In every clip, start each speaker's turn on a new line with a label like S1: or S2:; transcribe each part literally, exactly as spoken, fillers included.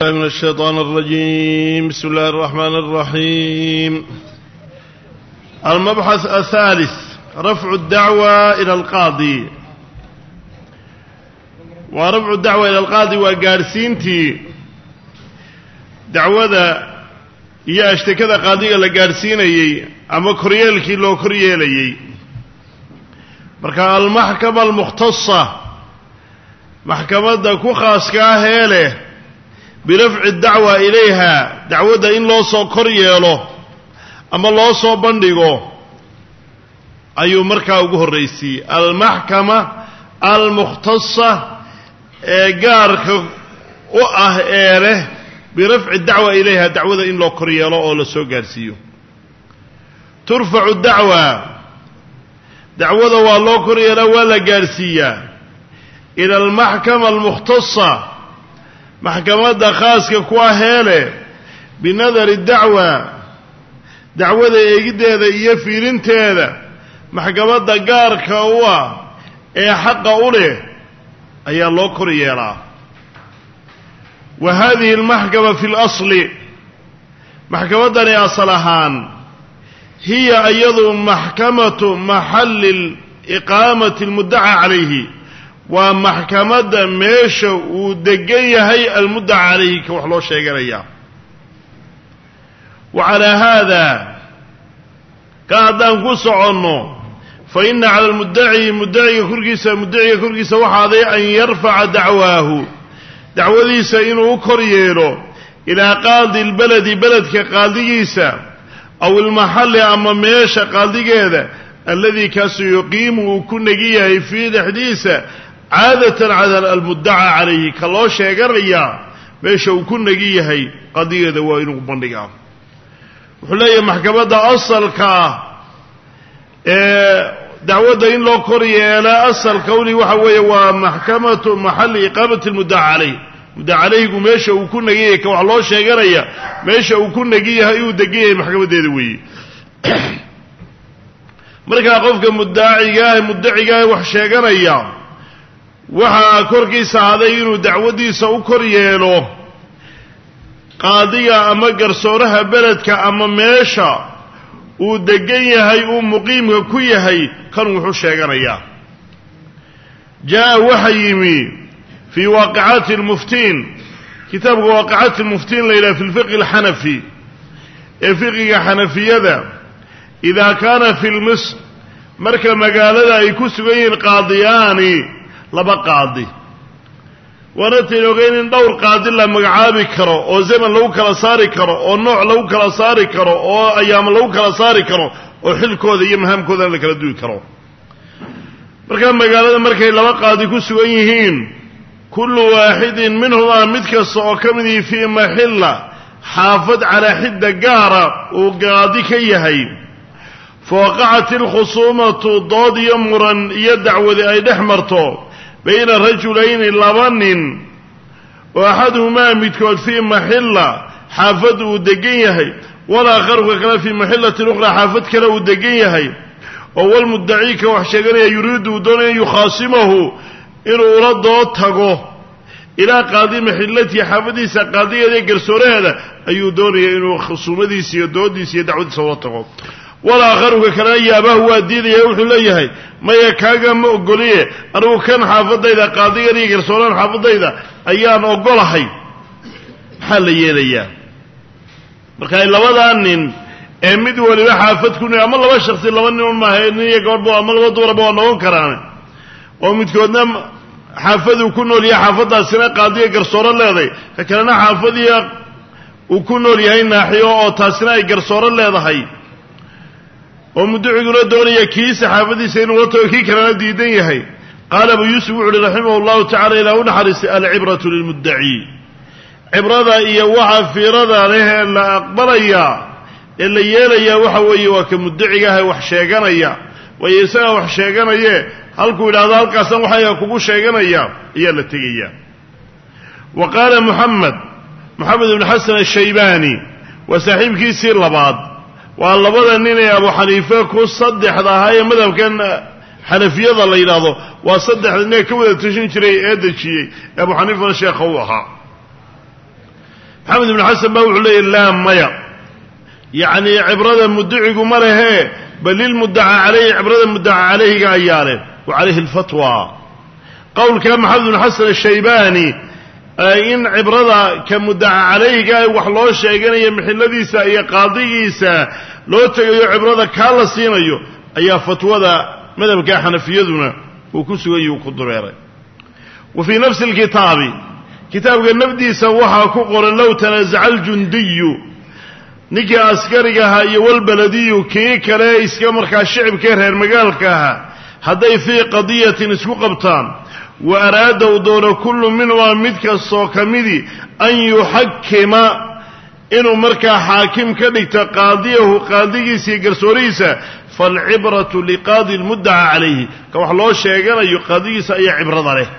S1: من الشيطان الرجيم. بسم الله الرحمن الرحيم. المبحث الثالث رفع الدعوة إلى القاضي. ورفع الدعوة إلى القاضي وقارسينتي دعوة يا اشتكى قاضي لقارسيني أما كريالكي لو كريالي مركا المحكمة المختصة محكمة دكو خاص كاهيله برفع الدعوة إليها دعوة إن لو سو كريالو أما لو سو بندقو أيو مركا وقه الرئيسي المحكمة المختصة قارك وأهيله برفع الدعوة إليها دعوة إن لو كريالو أو لسو قارسيو ترفع الدعوة دعوة والله كريالو ولا قارسية إلى المحكمة المختصة محكمة خاصة كواهيلة بنظر الدعوة دعوة يجد هذا يفيرين هذا محكمة قارك هو أي حق أوله أي الله كريالو. وهذه المحكمة في الأصل محكمة أصلهان هي أيضا محكمة محل الإقامة المدعى عليه ومحكمة ميشا ودقية هي المدعى عليه كوحلو شيقرية. وعلى هذا قاعدان قصة عنه فإن على المدعي مدعي كرقيسة مدعي كرقيسة وحاضي أن يرفع دعواه دعوذي سينو كرييلو إلى قاضي البلد بلد كقاضيسة أو المحل أما ميشا قاضي هذا الذي كاسو يقيم وكن نجيه في حديثة عادة على المدعى عليه كالله شيقرية ميشا وكن نجيه قاضي هذا وإنو بندقام وحلية محكمة أصل كا دعوة إن لو كرييلا أصل كوني وحوية ومحكمة محل إقامة المدعى عليه مدعى عليه ميشا وكن نجيه كالله شيقرية ميشا وكن نجيه أيو دقيه محكمة ديدوي marka qofka muddaciga muddaciga wax sheeganaya waxa korkiisa haday inuu dacwadiisa u kor yeelo qaadiga ama garsooraha beledka ama meesha uu degan yahay uu muqiimka ku yahay kan wuxuu sheeganaya jaa wahayimi fi waqi'at al-muftin kitab waqi'at al-muftin layla fi al-fiqh al-hanafi fiqhiga hanafiyada إذا كان في المصر مركا مقالة يكسوين قاضياني لبا قاضي ونتي لغين دور قاضي لما عابي كرو أو زمن لو كلا صاري كرو أو نوع لو كلا صاري كرو أو أيام لو كلا صاري كرو أو حل كوذا يمهم كوذا لك لدوي كرو مركا مقالة مركا لبا قاضي كسوين كل واحد منهما متكس وكمني في محلة حافظ على حد قارة وقاضي كيهين فوقعت الخصومة ضاد يمرا يدعو أي دحمرته بين رجلين لبن وأحدهما متكود في محلة حافظ ودقيه والآخر كان في محلة أخرى حافظ كلا ودقيه أول مدعيك وحشقنا يريد دون يخاصمه إنه رد تقوه إلى قاضي محلتي حافظي سقاضية ذي قرسوره هذا أي دون إنه خصومتي سيدودي سيدعو صوته والآخر كان يابه وديد يوحي ليه ما يكاغا ما أقوليه أنه كان حافظ إذا قاضي ريقر سولان حافظ إذا أيان أقولهي حال يليه marka labadaanin ee mid waliba xaafad ku ama laba shakhsi laba nin ma hayniye goorbo ama laba doorba noqon karaan oo midkoodna xaafadu ku nool yahay xaafadaasina qaadiga garsooro leedahay ka kalena xaafadiya uu ku nool yahay naaxiyo oo taasina ay garsooro leedahay ومدعي دوني كيس حافظي wato kii kana diidan yahay قال ابو يوسف رحمه الله تعالى الى نحرس العبرة للمدعي عبرة iyo waxa fiirada leh la aqbalaya ila yeelaya waxa weeye waa ka muddaciga wax sheeganaya way isaga wax sheeganaya halku ilaada halkaasan waxa kugu sheeganaya iyo la tagaya وقال محمد محمد بن حسن الشيباني وصاحبkiisi labaad واللبدا نين أبو حنيفة كو صدح هاي مذهب كان حنفية الله يلاحظه وصدح نين كودا تشين شري هذا الشيء أبو حنيفة الشيخ هوها maxamed ibnu xasan baa wuxuu leeyahy laa maya yacni cibrada muddacigu ma lehe bal lilmuddaca calayhi cibrada muddaca calayhiga ayaa leh wa calayhi alfatwa qowlka maxamed ibnu xasan ashaybaani in cibrada ka muddaca calayhiga wax loo sheeganayo maxilladiisa iyo qaadigiisa loo tegayo cibrada kaa la siinayo ayaa fatwada madhabka xanafiyaduna uu ku sugan yahay ku dureeray wa fii nafsi alkitaabi kitaabka nafdiisa waxaa ku qoran low tanaazaca aljundiyu ninkii askariga ahaa iyo walbaladiyu kii kale iska markaa shicibkee reer magaalka ahaa hadday fii qadiyatin isku qabtaan wa araada u doono kullu minhumaa mid kastoo ka midii an yuxakima inuu markaa xaakim ka dhigto qaadiyahu qaadigiisa iyo garsoorihiisa faalcibratu liqaadi lmuddaca calayhi ka wax loo sheeganayo qaadigiisa ayaa cibrada leh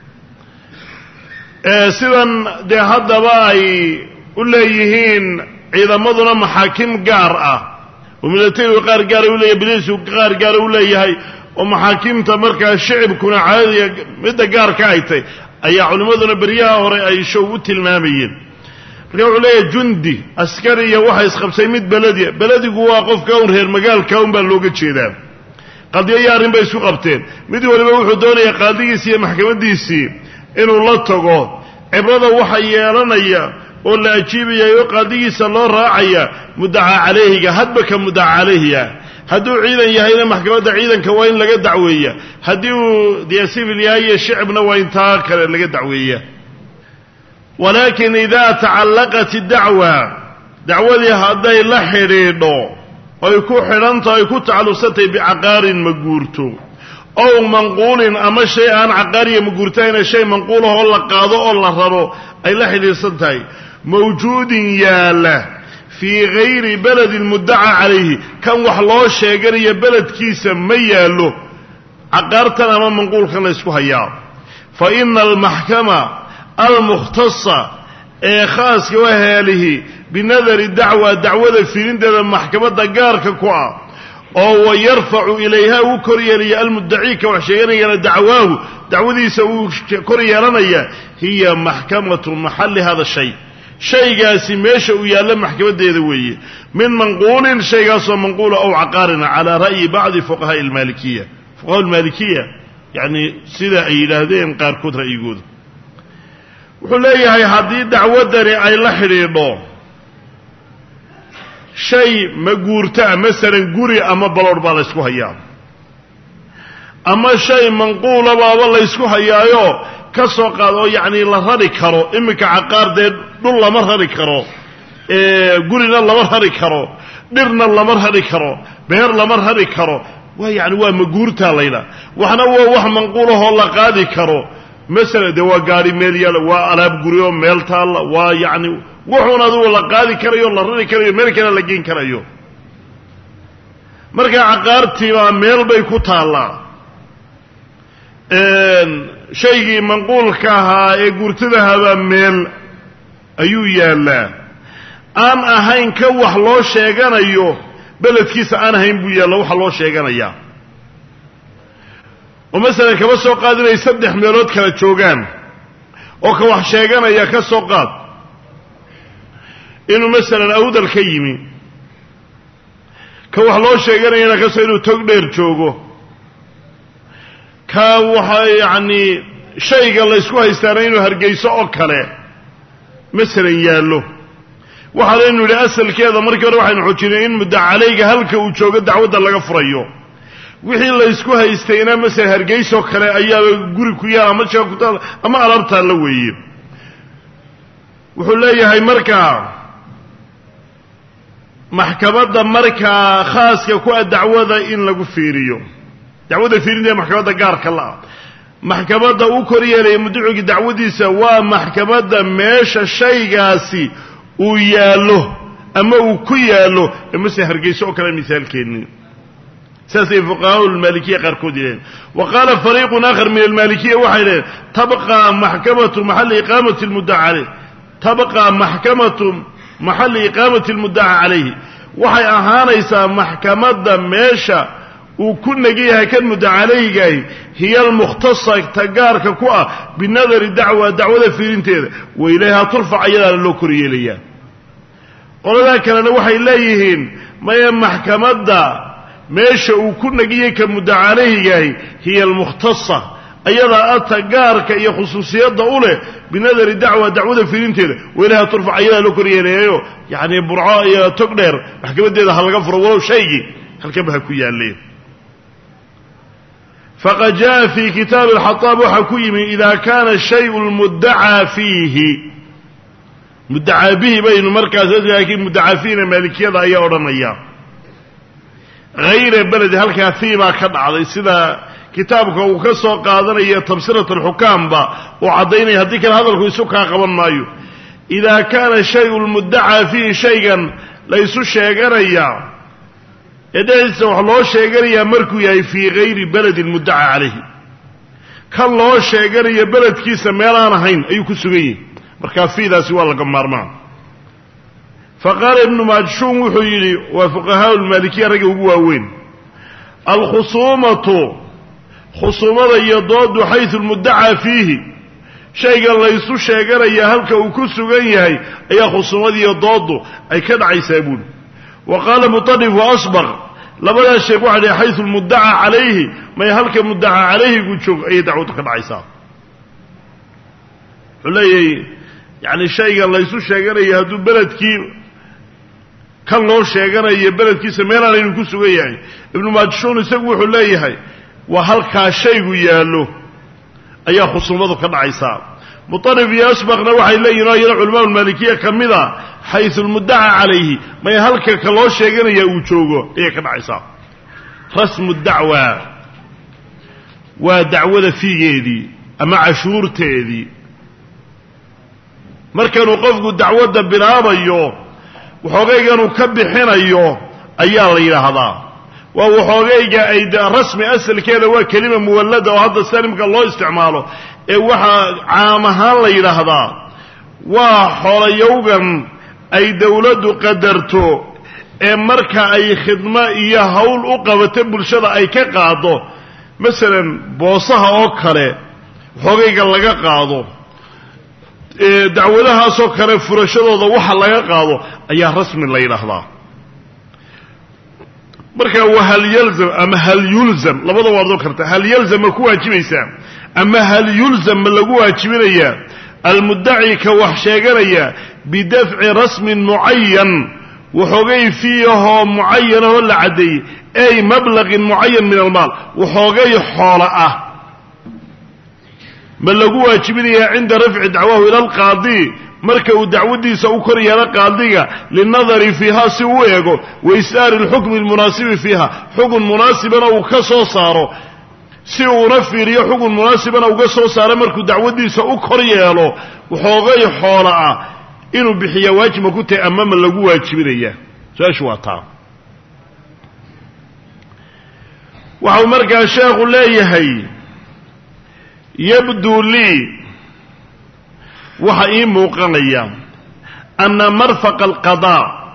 S1: sidan dee haddaba ay u leeyihiin ciidamaduna maxaakim gaar ah oo milatarigu qaar gaara u leeyahay biliisku qaar gaara u leeyahay oo maxaakimta markaa shicibkuna caadiga midda gaarka ay tay ayaa culimmaduna beryaha hore ay show u tilmaamayeen marka wuxuu leeyahay jundi askariya waxa isqabsay mid belediya beledigu waa qofka un reer magaalka un baa looga jeedaa qadiyo iyo arrin bay isku qabteen mid waliba wuxuu doonayaa qaadigiisii iyo maxkamadiisii inuu la tago cibrada waxa yeelanaya oo la ajiibaya oo qaadigiisa loo raacaya muddaca calayhiga hadba ka muddaca calayhiga hadduu ciidan yahayna maxkamadda ciidanka waa in laga dacweeya haddii uu dee civil yahay iyo shicibna waa intaa kale laga dacweeya walaakin idaa tacallaqat iddacwa dacwadii hadday la xidhiidho oy ku xidhantaho ay ku tacalluqsantay bicaqaarin maguurto ow manquulin ama shay aan caqaariya maguurtahayna shay manquulahoo la qaado oo la raro ay la xidhiidhsan tahay mawjuudin yaalla fii gayri beledi lmuddaca calayhi kan wax loo sheeganayo beledkiisa ma yaallo caqaartan ama manquulkan la ysku hayaa fa ina almaxkama almukhtasa ee khaaska waheelihi binadari dacwa dacwada filinteeda maxkamadda gaarka ku ah oo wayarfacu ilayha uu kor yeelaya almuddaci ka wax sheeganayana dacwaahu dacwadiisa uu kor yeelanaya hiya maxkamatu maxalli hada shay shaygaasi meesha uu yaallo maxkamaddeeda weeye min manquulin shaygaasoo manquula ow caqaarina calaa ra'yi bacdi fuqahaai almaalikiya fuqahaa almaalikiya yacni sida ay yidhaahdeen qaarkood ra'yigooda wuxuu leeyahay haddii dacwaddani ay la xidhiidho shay maguurtaa masalan guri ama baloodh baa la ysku hayaa ama shay manquula baaba la ysku hayaayo ka soo qaad oo yacni la rari karo iminka caqaar dee dhul lama rari karo gurina lama rari karo dhirna lama rari karo beer lama rari karo waa yacni waa maguurtaa laydhaa waxna waa wax manquulahoo la qaadi karo masalan dee waa gaari meel yaala waa alaab guri oo meel taalla waa yacni wuxuun adigu la qaadi karayo la rari karayo meel kale la geyn karayo markaa caqaartiibaa meel bay ku taallaa shaygii manquulka ahaa ee guurtadahabaa meel ayuu yaallaa aan ahayn ka wax loo sheeganayo beledkiisa aan ahayn buu yaalla waxa loo sheeganayaa oo masalan kama soo qaadinay saddex meelood kala joogaan oo ka wax sheeganaya ka soo qaad inuu masalan awdal ka yimi ka wax loo sheeganayana kasoo inuu tog dheer joogo ka waxa yacni shayga laysku haystaana inuu hargeyso oo kale masalan yaallo waxaanaynu idhi asalkeeda markii hore waxaynu xojinay in muddaca calayga halka uu joogo dacwadda laga furayo wixii laysku haystayna masalan hargeysoo kale ayaaba guri ku yaal ama jega ku taal ama alaabtaa la weeye wuxuu leeyahay markaa maxkamadda markaa khaaska ku ah dacwada in lagu fiiriyo dacwadda fiirinta maxkamadda gaarka la-ah maxkamadda u kor yeelaya mudducigii dacwadiisa waa maxkamadda meesha shaygaasi uu yaallo ama uu ku yaallo ee mase hargeyso oo kale misaalkeennii saasay fuqahaa almaalikiya qaarkood yidhaheen wa qaala fariiqun aakhar min almaalikiya waxay dhaheen tabqaa maxkamatu maxalli iqaamati lmuddaca caleyh tabqaa maxkamatu maxalli iqaamati almuddaca calayhi waxay ahaanaysaa maxkamadda meesha وكن نجيها كان مدعالي جاي هي المختصة تجارك كوا بنظر الدعوة دعوة في انتهى وإليها ترفع يدا للوكري ليا قال ذاك أنا وحي إليهن ما يمحكمة دا ماشى وكن نجيها كان مدعالي جاي هي المختصة أيضا أتجارك هي خصوصيات ضؤولة بنظر الدعوة دعوة في انتهى وإليها ترفع يدا للوكري ليا يعني برعاء تقدر محكمة دا هالغفر ولو شيء هل كبها كويا ليه فقد جاء في كتاب الحطاب وحكيم إذا كان الشيء المدعى فيه مدعى به بين مركز لكن مدعى فينا مالكية ضعية ورمية غير بلد هل كثيبا كدعضي سيدا كتابك وكسو قادرية تبصرة الحكام با وعضيني هديك هذا الكويسوكا قبل مايو إذا كان الشيء المدعى فيه شيئا ليس الشيء ريا إذا الله شيء مركو يا في غير بلد المدعى عليه كان الله شيء بلد كيس ميلان هين أي كسوي مركا في ذا سوى القمار ما فقال ابن ماجشون وحيلي وفقهاء المالكية رجعوا وين الخصومة خصومة يضاد حيث المدعى فيه شيء الله يسوع شيء يا هلك وكسوي هي أي خصومة يضاد أي كان عيسابون وقال مطرف وأصبغ لبدا الشيخ واحد حيث المدعى عليه ما يهلك المدعى عليه يقول شوف أي دعوتك العيسى حلي يعني الشيء الله يسوع شيء يهدو بلد كي كان له شيء بلد كي سمينا لين كسوي يعني ابن ماجشون يسوي حلي هاي وهلك الشيء ياله أي خصومته العيسى مطرف يسبق نوحي إليه رأي العلماء المالكية كمذا حيث المدعى عليه ما يهلك كالله شيئا يوجوه إيه كان عيسى رسم الدعوة ودعوة في يدي أما عشور تيدي مركنوا قفقوا الدعوة بنابا أيوه وحقيقا نكبحين أيوه أيها ليلة هذا وحقيقا أيضا رسم أسل كذا وكلمة مولدة وهذا السالم كان الله استعماله waxa caam ahaan la yiraahdaa waa xolayowgan ay dawladdu qadarto ee marka ay khidma iyo hawl u qabato bulshada ay ka qaado midalan boosaha oo kale xogayga laga qaado ee dacwadaha soo kale furashadooda waxa laga qaado ayaa rasmi la yiraahdaa marka wahal yalzam ama hal yulzam labada wardo karta hal yalzam ku waajibaysaa أما هل يلزم من لقوها تشمينيا المدعي كوحشاقريا بدفع رسم معين وحوغي فيه معين ولا عدي أي مبلغ معين من المال وحوغي حالة من لقوها تشمينيا عند رفع دعواه إلى القاضي مركو دعودي سأكري إلى قاضية للنظر فيها سويه وإسار الحكم المناسب فيها حكم مناسبا وكسو صاروا si uu fiiriyo xugun munaasibana uga soo saaro markuu dacwadiisa u kor yeelo wuxoogay xoolo ah inuu bixiyo waajib ku tahay ama lagu waajibinaya saashu waa taa waxa markaa sheekhu leeyahay yabdu li waxa ii muuqanaya anna marfaq alqada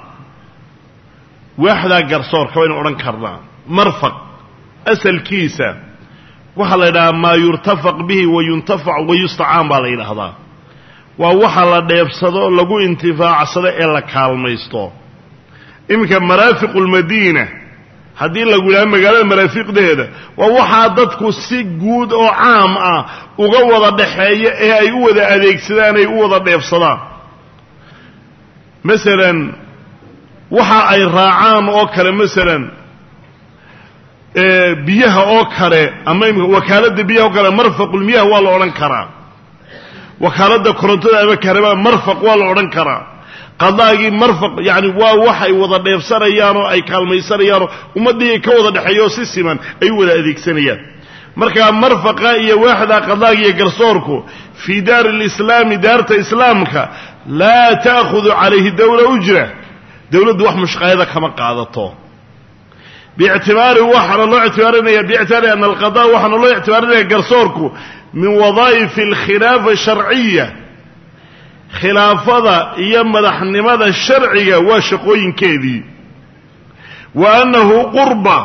S1: wahda garsoor ka weyn oran karnaa marfaq asalkiisa waxa la yiraahdaa ma yurtafaq bihi wa yuntafac wa yusta'an baa la yiraahdaa waa waxa la dheebsado lagu intifaacsado ee la kaalmaysto imka marafiqul madina hadii lagu leeyahay magaalada marafiqdeeda waa waxa dadku si guud oo caam ah uga wada dhaxeeyo ee ay u wada adeegsadaan ay u wada dheebsadaan midalan waxa ay raacaan oo kale midalan biyaha oo kale ama wakaalada biyaha oo kale marfaqul miyah waa la oran karaa wakaalada korontada ama kareeba marfaq waa la oran karaa qadaagi marfaq yani waa waxay wada dheefsanayaan oo ay kaalmaysanayaan ummadii ka wada dhaxeeyo si siman ay wada adeegsanayaan marka marfaqa iyo waaxda qadaagi iyo garsoorku fi dar alislam daarta islaamka la ta'khudhu alayhi dawla ujra dawladdu wax mushqayada kama qaadato باعتبار وحنا الله اعتبارنا باعتبار أن القضاء وحنا الله اعتبارنا قرصوركو من وظائف الخلافة الشرعية خلافة يمدح النماذا الشرعية وشقوين كذي وأنه قربة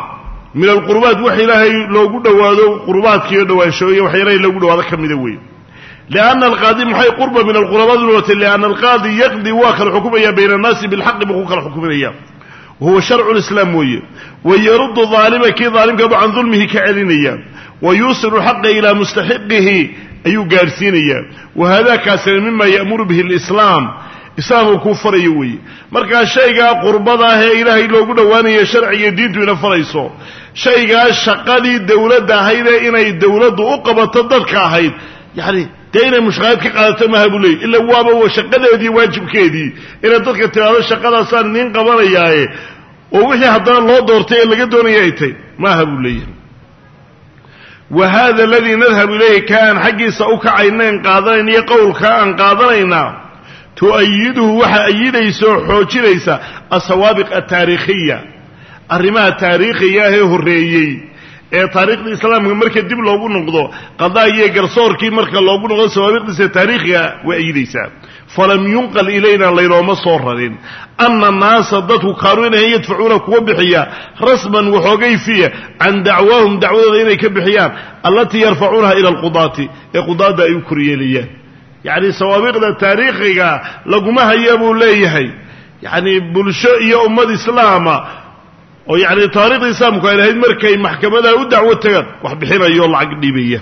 S1: min alqurbaat wax ilaahay loogu dhowaado qurbaadkiiyo dhowaanshoyo wax ilaahay loogu dhowaado ka mida weeye lianna alqaadi maxay qurba min alqurbaat wata lianna alqaadi yaqdi waa kala xukumaya bayna annaasi bilxaqi buu ku kala xukuminaya wahuwa sharcu lislaam weeye wayaruddu aalima kii daalimkaba can dulmihi ka celinaya wayuusilu xaqa ilaa mustaxiqihi ayuu gaadhsiinayaa wahada kaasina mima ya'muru bihi alislaam islaamku kuu farayo weeye markaa shaygaa qurbada ah ee ilaahay loogu dhowaanaya sharciga diintu ina farayso shaygaa shaqadii dawladda ahayd ee inay dawladdu u qabato dadka ahayd yacni dee inay mushqaayad ka qaadato maaha buu leeyay ila waaba shaqadeedii waajibkeedii inay dadka tiraado shaqadaasaan idiin qabanayaaye oo wixii haddana loo doortay ee laga doonaya ay tahy maaha buu leeyahay wa hada aladii nadhabu ilayhi kaan xaggiisa u kacaynayn qaadanayna iyo qowlka aan qaadanaynaa tu'ayiduhu waxa ayidaysa oo xoojinaysa asawaabiq ataariikhiya arrimaha taariikhiga ah ee horreeyey ee taariikhda islaamka marka dib loogu noqdo qadaagiyo garsoorkii marka loogu noqdo sawaabiqdiisa taariikhiga way ayidaysaa falam yunqal ilayna laynooma soo rarin ana naasa dadku kaanuu inay yadfacuuna kuwa bixiya rasman waxoogay fiya can dacwaahum dacwadooda inay ka bixiyaan allatii yarfacuunaha ila alqudaati ee qudaadda ay u koryeelayaan yacni sawaabiqda taariikhiga laguma haya buu leeyahay yacni bulsho iyo ummad islaama oo yacni taariikhda islaamku ay lahayd markay maxkamadaha u dacwo tagaan wax bixinayoo lacag dhibaya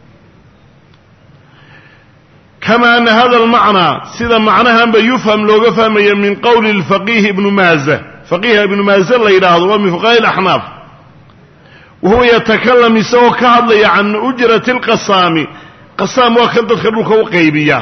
S1: kama ana hada almacnaa sida macnahanba yufham looga fahmaya min qowli lfaqiih ibnu maaza faqiiha ibnu maaza la yidhaahdo waa min fuqahaai alaxnaaf wahuwa yatakalam isagoo ka hadlaya can ujrati alqasaami qasaam waa kan dadka dhulka u qaybiya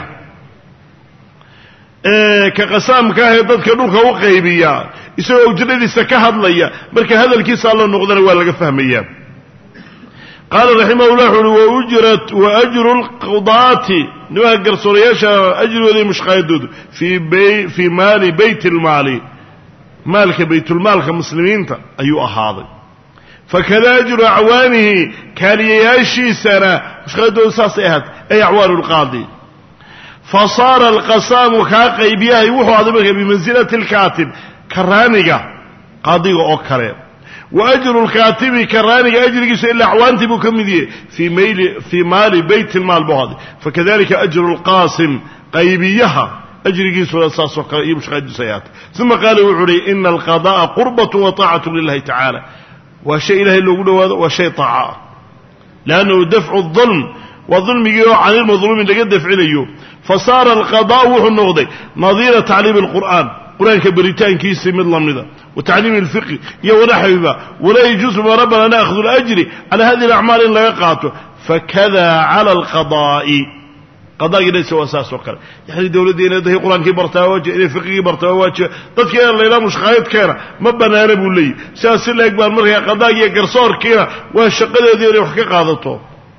S1: ka qasaamka ah ee dadka dhulka u qaybiya isagoo ujradiisa ka hadlaya marka hadalkiisa alla noqdana waa laga fahmaya qaala raximah llah wuxu uhi waajru lqudaati nimanka garsoorayaasha ajrigooda iyo mushqaayadoodu fii maali bayt lmaali maalka baytulmaalka muslimiinta ayuu ahaaday fakada ajru acwaanihi kaaliyayaashiisana mushqaayadoodu saasay ahaatay ay acwaanu lqaadi fasaara alqasaamu kaa qaybiyahay wuxuu ahday marka bimansilati alkaatib karaaniga qaadiga oo kale wa ajru lkaatibi karaaniga ajrigiisa ilaa acwaantii buu ka mid yahay fii mayli fii maali bayt lmaal buu ahday fakadalika ajru lqaasim qaybiyaha ajrigiisuna saasoo kale iyo mushqaayadiisu ay ahaatay uma qaala wuxuu uhi ina alqada'a qurbatu wa taacatu lilahi tacaala waa shay ilahay loogu dhowaado waa shay taaca ah liannahu dafcu dulm waa dulmigii oo canilmadluumi laga dafcinayo fasaara alqadaa'u wuxuu noqday nadiira tacliimi alqur'aan qur-aanka baritaankiisii mid lamida wa tacliimi alfiqhi iyo wanaxwiba walaa yajuusu ma rabbana naakhdu alajri cala hadihi alacmaal in laga qaato fakada cala alqadaa'i qadaagidhaysa waa saas oo kale yani dawladda inay dahay qur-aankii bartaa waajiba inay fiqigii bartaa waajiba dadka in laydhaha mushqaayadkeena ma banaana buu leeyahy sidaas si laeg baan markaa qadaagiyo garsoorkiina waa shaqadeedii inay wax ka qaadato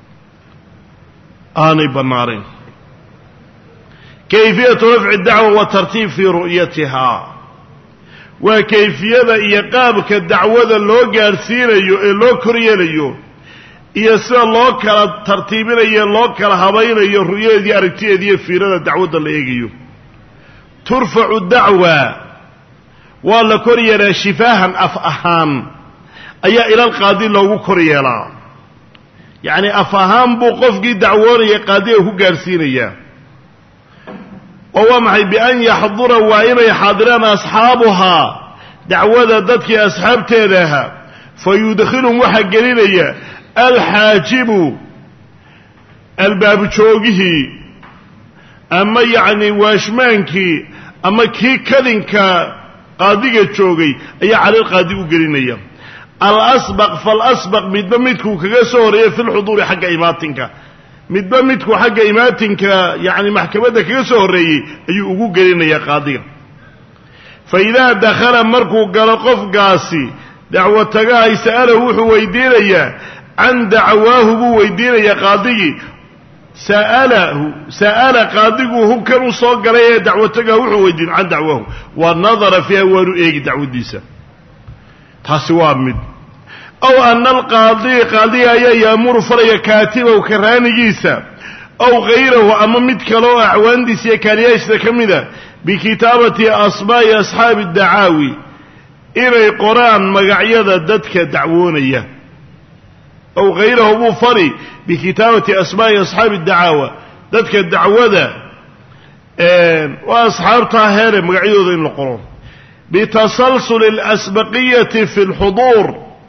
S1: aanay bannaanayn kayfiyatu rafci dacwa watartiib fii ru'yatiha waa kayfiyada iyo qaabka dacwada loo gaadhsiinayo ee loo koryeelayo iyo sida loo kala tartiibinayo loo kala habaynayo ru'yadeedii aragtideediiyo fiirada dacwadda la eegayo turfacu dacwa waa la kor yeelaa shifaahan af ahaan ayaa ilalqaadi loogu kor yeelaa yacni af ahaan buu qofkii dacwoonaya qaadiga ku gaadhsiinayaa oo waa maxay bian yaxdura waa inay xaadiraan asxaabuhaa dacwada dadkii asxaabteeda ahaa fa yudkhilum waxaa gelinaya alxaajibu albaabujoogihii ama yacni waashmaankii ama kii kadinka qaadiga joogay ayaa calilqaadi u gelinaya alasbaq falasbaq midba midkuu kaga soo horeeya fi lxuduuri xagga imaatinka midba midkuu xagga imaatinka yacni maxkamadda kaga soo horreeyey ayuu ugu gelinayaa qaadiga fa idaa dakhala markuu galo qofkaasi dacwo tagahay sa'alahu wuxuu weydiinayaa can dacwaahu buu weydiinayaa qaadigii sa'alahu sa'ala qaadiguu hubkan u soo galay ee dacwo tagaha wuxuu weydiin can dacwaahu wa nadara fiiha waanu eegi dacwaddiisa taasi waa mid aw ana alqaadiya qaadiga ayaa yaamuru faraya kaatibahu karaanigiisa aw hayrahu ama mid kale oo acwaandiisa iyo kaaliyaashiisa ka mida bikitaabati asmaa'i asxaabi dacaawi inay qoraan magacyada dadka dacwoonaya aw hayrahu buu fari bikitaabati asmaa'i asxaabi dacaawa dadka dacwada waa asxaabtaa heere magacyadooda in la qoro bitasalsul alasbaqiyati fi lxuduur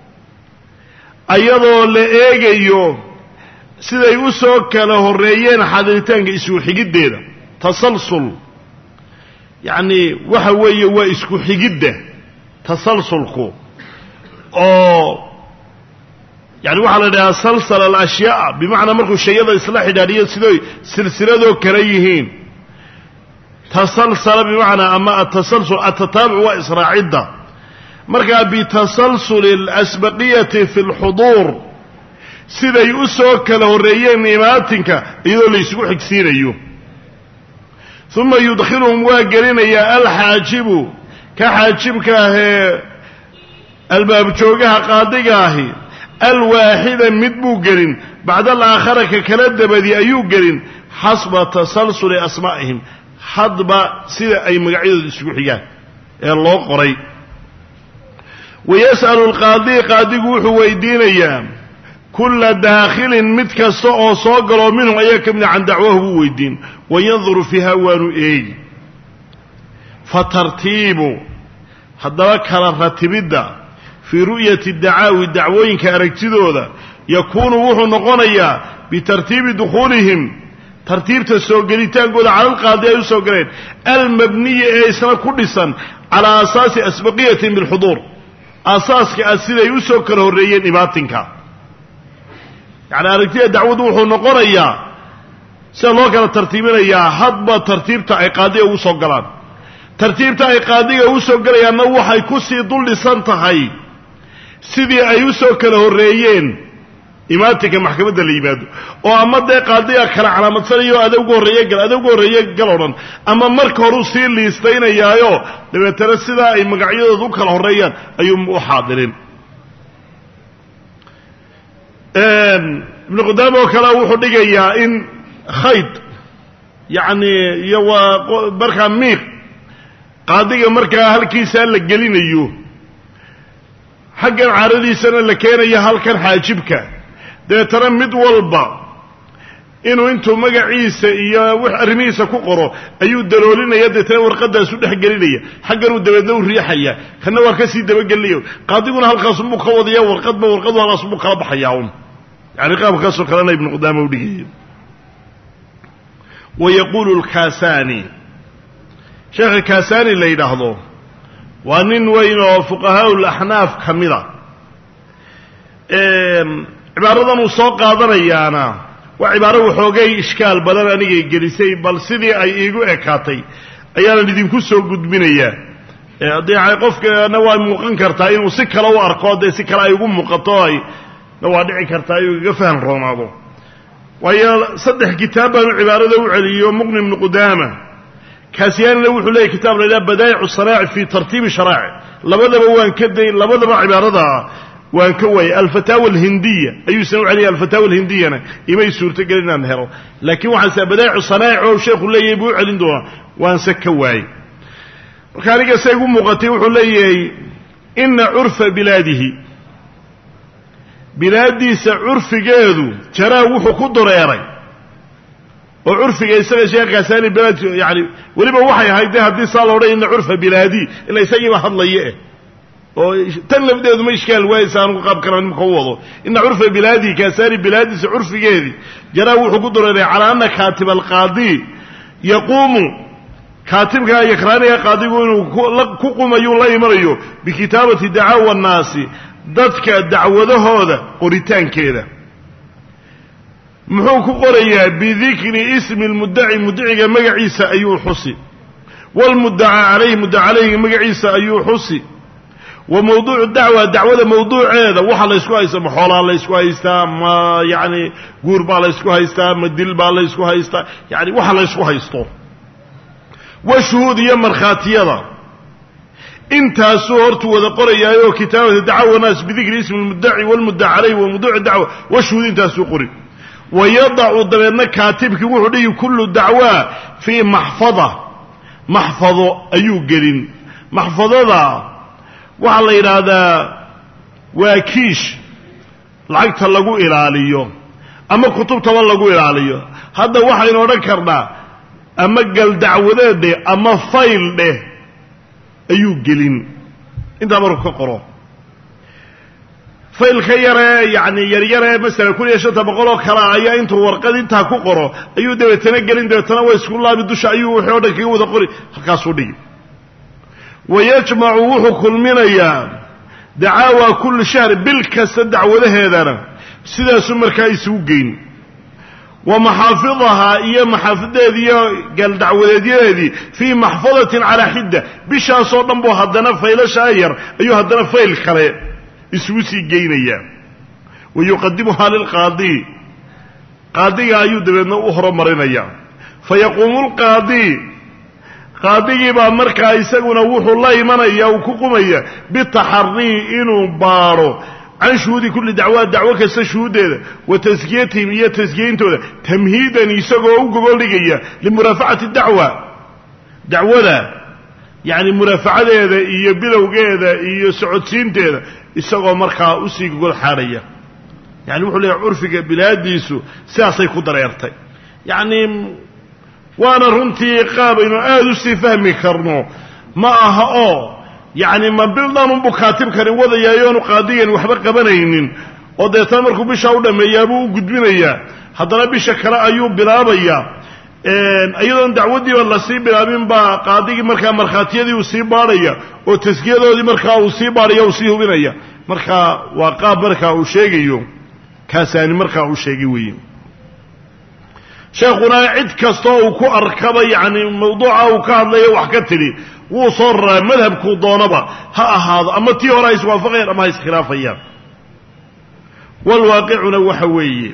S1: ayadoo la eegayo siday u soo kala horreeyeen xadiritaanka isku xigiddeeda tasalsul yacni waxa weeye waa isku xigidda tasalsulku oo yani waxaa la idhahaa salsal alashyaa bimacnaa markuu shayada isla xidhaadhiyo siday silsiladoo kale yihiin tasalsala bimacnaa ama atasalsul atataabuc waa israacidda markaa bitasalsuli alasbaqiyati fi lxuduur siday u soo kala horreeyeen imaatinka iyadoo la isugu xigsiinayo uma yudkhiluhum waa gelinayaa alxaajibu ka xaajibka ahee albaabjoogaha qaadiga ahi alwaaxida mid buu gelin bacda alaakhara ka kala dabadi ayuu gelin xasba tasalsuli asmaa'ihim hadba sida ay magacyadooda isugu xigaan ee loo qoray wayas'alu alqaadi qaadigu wuxuu weydiinayaa kulla daakhilin mid kasta oo soo galoo minhum ayaa ka mida can dacwahu buu weydiin wayanduru fiiha waanu eegi fa tartiibu haddaba kala ratibidda fii ru'yati dacaawi dacwooyinka aragtidooda yakuunu wuxuu noqonayaa bitartiibi dukhuulihim tartiibta soo gelitaankooda cala alqaadi ay u soo galeen almabniya ee isna ku dhisan calaa asaasi asbaqiyatin bilxuduur asaaska ah siday u soo kala horreeyeen imaatinka yacni aragtida dacwaddu wuxuu noqonayaa sida loo kala tartiibinayaa hadba tartiibta ay qaadiga ugu soo galaan tartiibta ay qaadiga ugu soo galayaanna waxay ku sii dul dhisan tahay sidii ay u soo kala horreeyeen imaatinka maxkamadda la yimaado oo ama dee qaadiga kala calaamadsanaya o adag ugu horreeye gal adag ugu horreeye gal o dhan ama marka horeu sii liistaynayaayo dabeetana sidaa ay magacyadooda u kala horreeyaan ayuu u xaadirin ibnu qudaama oo kale wuxuu dhigayaa in khayd yacni iyo waa markaa miiq qaadiga markaa halkiisaa la gelinayo xaggan caaradiisana la keenayo halkan xaajibka dabeetana mid walba inuu intuu magaciisa iyo wix arrimihiisa ku qoro ayuu daloolinaya dabeetana warqadaasu dhex gelinaya xagganuu dabeedna u riixaya kana waa ka sii dabagelinayo qaadiguna halkaasubuu ka wadaya warqadba warqadu halkaasubuu kala baxayaa un yani qaabkaasoo kalena ibnu qudaama u dhigaya wayaquulu lkaasaani sheekha kaasaani la yidhaahdo waa nin weyn oo fuqahaa laxnaaf ka mida cibaaradan uu soo qaadanayaana waa cibaaro waxoogay ishkaal badan anigay gelisay bal sidii ay iigu ekaatay ayaanan idinku soo gudbinayaa haddii qofkana waa muuqan kartaa inuu si kale u arko dee si kale ay ugu muuqato ay na waa dhici kartaa ayuu igaga faham roonaado waayo saddex kitaab baanu cibaarada u celiyo muqni ibnu qudaama kaasiyaanina wuxuu leeyahy kitaab la yidhaha badaa'icu saraa'ic fii tartiibi sharaa'ic labadaba waan ka day labadaba cibaarada waan ka waayay alfataawa alhindiya ayuusan u celiyay alfataawa alhindiyana imay suurtogelin inaan helo laakiin waxaanse badaa'icu saraa'ic oo sheekhu leeyahay buu u celin doonaa waanse ka waayey marka aniga say igu muuqatay wuxuu leeyahay ina curfa bilaadihi bilaaddiisa curfigeedu jaraa wuxuu ku dureeray oo curfiga isaga sheekh kaasaani bilaad yani weliba waxay ahayd de haddii saa loodhan ina curfa bilaadii ila isagiiba hadlaye eh oo tan lafdeedu ma ishkaal waayeysa anugu qaab kalan nimka u wado ina curfa bilaadii kaasaani bilaaddiisa curfigeedii jaraa wuxuu ku dureeray calaa ana kaatiba alqaadi yaquumu kaatibka yakraaniga qaadigu inuu ku qumayu la imanayo bikitaabati dacaawa annaasi dadka dacwadahooda qoritaankeeda muxuu ku qorayaa bidikri ismi lmuddaci muddaciga magaciisa ayuu xusi waalmuddaca calayhi muddaca calayhi magaciisa ayuu xusi wa mawduucu dacwa dacwada mawduuceeda waxa la ysku haysta ma xoolaa la ysku haystaa ma yacni guur baa la ysku haystaa ma dil baa la ysku haystaa yani waxa la ysku haysto wa shuhuud iyo markhaatiyada intaasuu hortuu wada qorayaayoo kitaabata dacwa naas bidikri ismi lmuddaci waalmuddaca calayhi wa mawduucu dacwa wa shuhuud intaasuu qori wayadacu dabeedna kaatibkii wuxuu dhihi kullu dacwaa fii maxfada maxfado ayuu gelin maxfadada waxaa la yidhaahdaa waa kiish lacagta lagu ilaaliyo ama kutubtaba lagu ilaaliyo. hadda waxaynu odhan karnaa ama gal dacwadeed dheh ama fayl dheh ayuu gelin intaa marku ka qoro. faylka yaree yacni yaryaree masalan kun iyo shanta boqol oo kale ayaa intuu warqad intaa ku qoro ayuu dabeetana gelin, dabeetana waa isku laabi dusha ayuu wixii o dhan kaga wada qori halkaasuu dhigi. wayajmacu wuxuu kulminayaa dacaawa kulli shahr bil kasta dacwadaheedana sidaasuu markaa isugu geyn. wa maxaafidahaa iyo maxaafideedii iyo galdacwadeedyadeedii fii maxfadatin calaa xidda, bishaasoo dhan buu haddana faylashaa yar ayuu haddana fayl kale isugu sii geynayaa. wa yuqadimuhaa lilqaadi, qaadiga ayuu dabeedna u horumarinayaa. fa yaquumu lqaadi, qaadigii baa markaa isaguna wuxuu la imanaya uu ku qumaya bitaxarii inuu baadho can shuhuudi kulli dacwa, dacwo kasta shuhuuddeeda, wa taskiyatihim iyo taskiyeyntooda, tamhiidan isagoo u gogol dhigaya limuraafacati dacwa, dacwada yacni muraafacadeeda iyo bilowgeeda iyo socodsiinteeda isagoo markaa usii gogol xaadhaya. yani wuxuu leeyahay curfiga bilaadiisu sidaasay ku dareertay. yacni waana runtii qaabaynu aada usii fahmi karno ma aha oo yacni ma bildhan unbuu kaatibkani wadayaayoonu qaadigan waxba qabanaynin oo deetana markuu bishaa u dhammeeyaabuu u gudbinayaa, haddana bisha kale ayuu bilaabayaa. iyadoon dacwaddiiba lasii bilaabin baa qaadigii markaa markhaatiyadii uu sii baadhaya oo taskiyadoodii markaa uu sii baadhaya uu sii hubinaya. markaa waa qaab markaa uu sheegayo kaasaani markaa uu sheegay weeye. sheekhuna cid kastoo uu ku arkaba yacni mawduuca uu ka hadlayo wax ka tidhi wuu soo raraa madhabkuu doonaba ha ahaado, ama tii hore ha iswaafaqayaan ama ha iskhilaafayaan. walwaaqicuna waxa weeye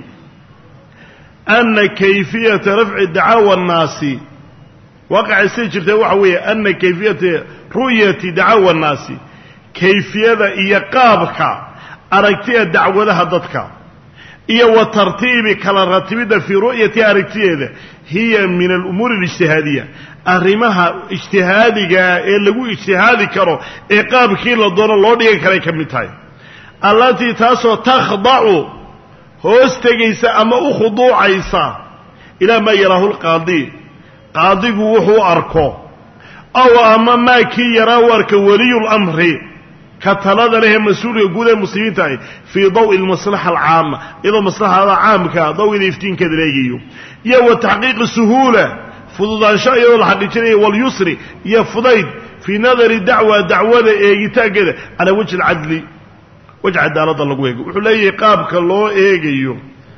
S1: ana kayfiyata rafci dacaawa annaasi, waaqicay siday jirtee waxa weeye ana kayfiyata ru'yati dacaawa annaasi, kayfiyada iyo qaabka aragtida dacwadaha dadka iyo wa tartiibi kala ratibidda fii ru'yati aragtideeda hiya min alumuuri alijtihaadiya, arrimaha ijtihaadigaa ee lagu ijtihaadi karo ee qaabkii la doono loo dhigan karay ka mid tahay. allatii taasoo takhdacu hoos tegaysa ama u khuduucaysa ilaa maa yaraahu lqaadi, qaadigu wuxuu arko, aw ama maa kii yaraa u arka waliyulamri, ka talada leh ee mas-uulka guud ee muslimiinta ah, fii dawi almaslaxa alcaama, iyadoo maslaxada caamka dawida iftiinkeeda leegayo, iyo wa taxqiiqi suhuula, fududaansho iyadoo la xaqiijinayo, walyusri iyo fudayd fii nadari dacwa, dacwada eegitaankeeda calaa wajhi alcadli, wajh cadaaladda lagu eego. wuxuu leeyahay qaabka loo eegayo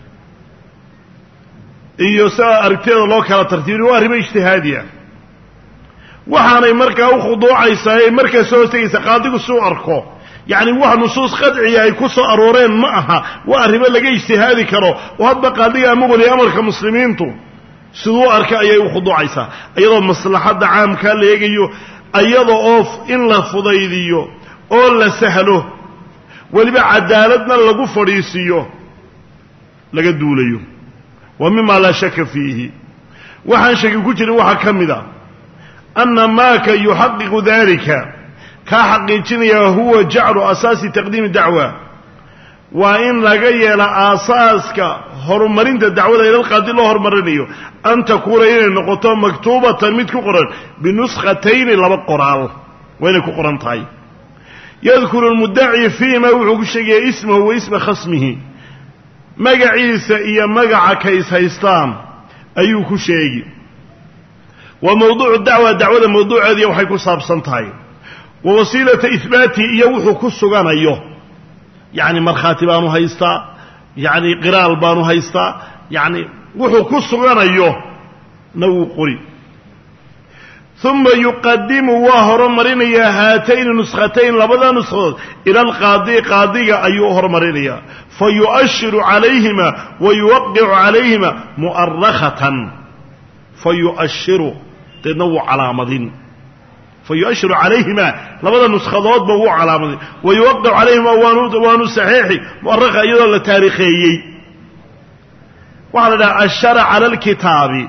S1: iyo sida aragtiyada loo kala tartiibinayo waa arrimo ijtihaadi ah, waxaanay markaa u khuduucaysaa ee markaa soo hoostegaysa qaadigu suu arko. yacni wax nusuus qadciya ay ku soo arooreen ma aha, waa arrimo laga ijtihaadi karo oo hadba qaadiga ama weli amarka muslimiintu siduu arka ayay u khuduucaysaa, iyadoo maslaxadda caamkaa la eegayo, iyada oo in la fudaydiyo oo la sahlo weliba cadaaladna lagu fadhiisiiyo laga duulayo. wa mima laa shaka fiihi, waxaan shaki ku jirin waxaa ka mid a ana maaka yuxaqiqu dalika, kaa xaqiijinaya huwa jaclu asaasi taqdiimi dacwa, waa in laga yeela aasaaska horumarinta dacwada ilalqaadi loo horumarinayo, an takuuna inay noqoto maktuubatan mid ku qoran binuskhatayni laba qoraal waa inay ku qoran tahay. yadkuru lmuddaci fiihima wuxuu ku sheegaya ismahu wa isma khasmihi, magaciisa iyo magaca kays haystaan ayuu ku sheegi. wa mawduucu dacwa, dacwada mawduuceediiya waxay ku saabsan tahay. wa wasiilata ihbaatihi iyo wuxuu ku suganayo, yacni markhaati baanu haystaa, yacni qiraal baanu haystaa, yacni wuxuu ku suganayo na wuu qori. uma yuqadimu waa horumarinayaa haatayni nuskhatayn, labada nuskhadood ila alqaadi, qaadiga ayuu horumarinayaa. fa yu'ashiru calayhima wa yuwaqicu calayhima mu'arakhatan, fa yu'ashiru deedna wuu calaamadin. fa yu'ashiru calayhima labada nuskhadoodba wuu calaamadin, wa yuwaqicu calayhima waanu waanu saxiixi mu'arakha iyadoo la taariikheeyey. waxaa la dhaha ashara cala alkitaabi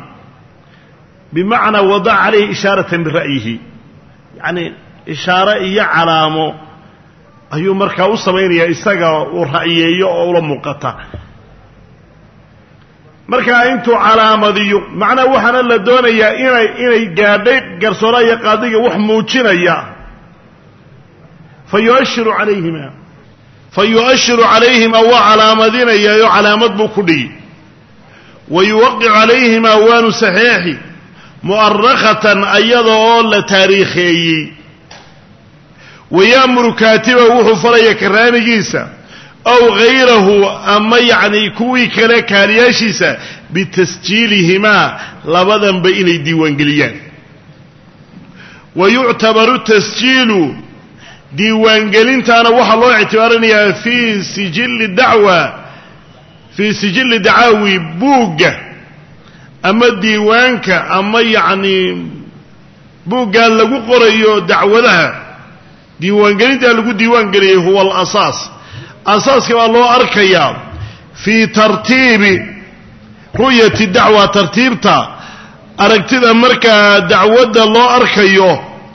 S1: bimacnaa wadaca calayhi ishaaratan bira'yihi, yacni ishaare iyo calaamo ayuu markaa u samaynayaa isaga uu ra'yeeyo oo ula muuqata markaa intuu calaamadiyo macnaa waxaana la doonayaa inay inay gaadhay garsooraha iyo qaadiga wax muujinaya fayu'ashiru calayhima fayu'ashiru calayhima waa calaamadinayayo calaamad buu ku dhigi wayuwaqicu calayhima waanu saxeexi mu'arakhatan ayada oo la taariikheeyey wayaamuru kaatiba wuxuu faraya karaanigiisa aw hayrahu ama yacni kuwii kale kaaliyaashiisa bitasjiilihimaa labadanba inay diiwaangeliyaan wayuctabaru tasjiilu diiwaangelintaana waxaa loo ictibaarinayaa fii sijilli dacwa fii sijilli dacaawi buugga ama diiwaanka ama yacni buuggaa lagu qorayo dacwadaha diiwaangelintaa lagu diiwaangeliyey huwa alasaas asaaska baa loo arkayaa fii tartiibi ru'yati dacwa tartiibta aragtida markaa dacwadda loo arkayo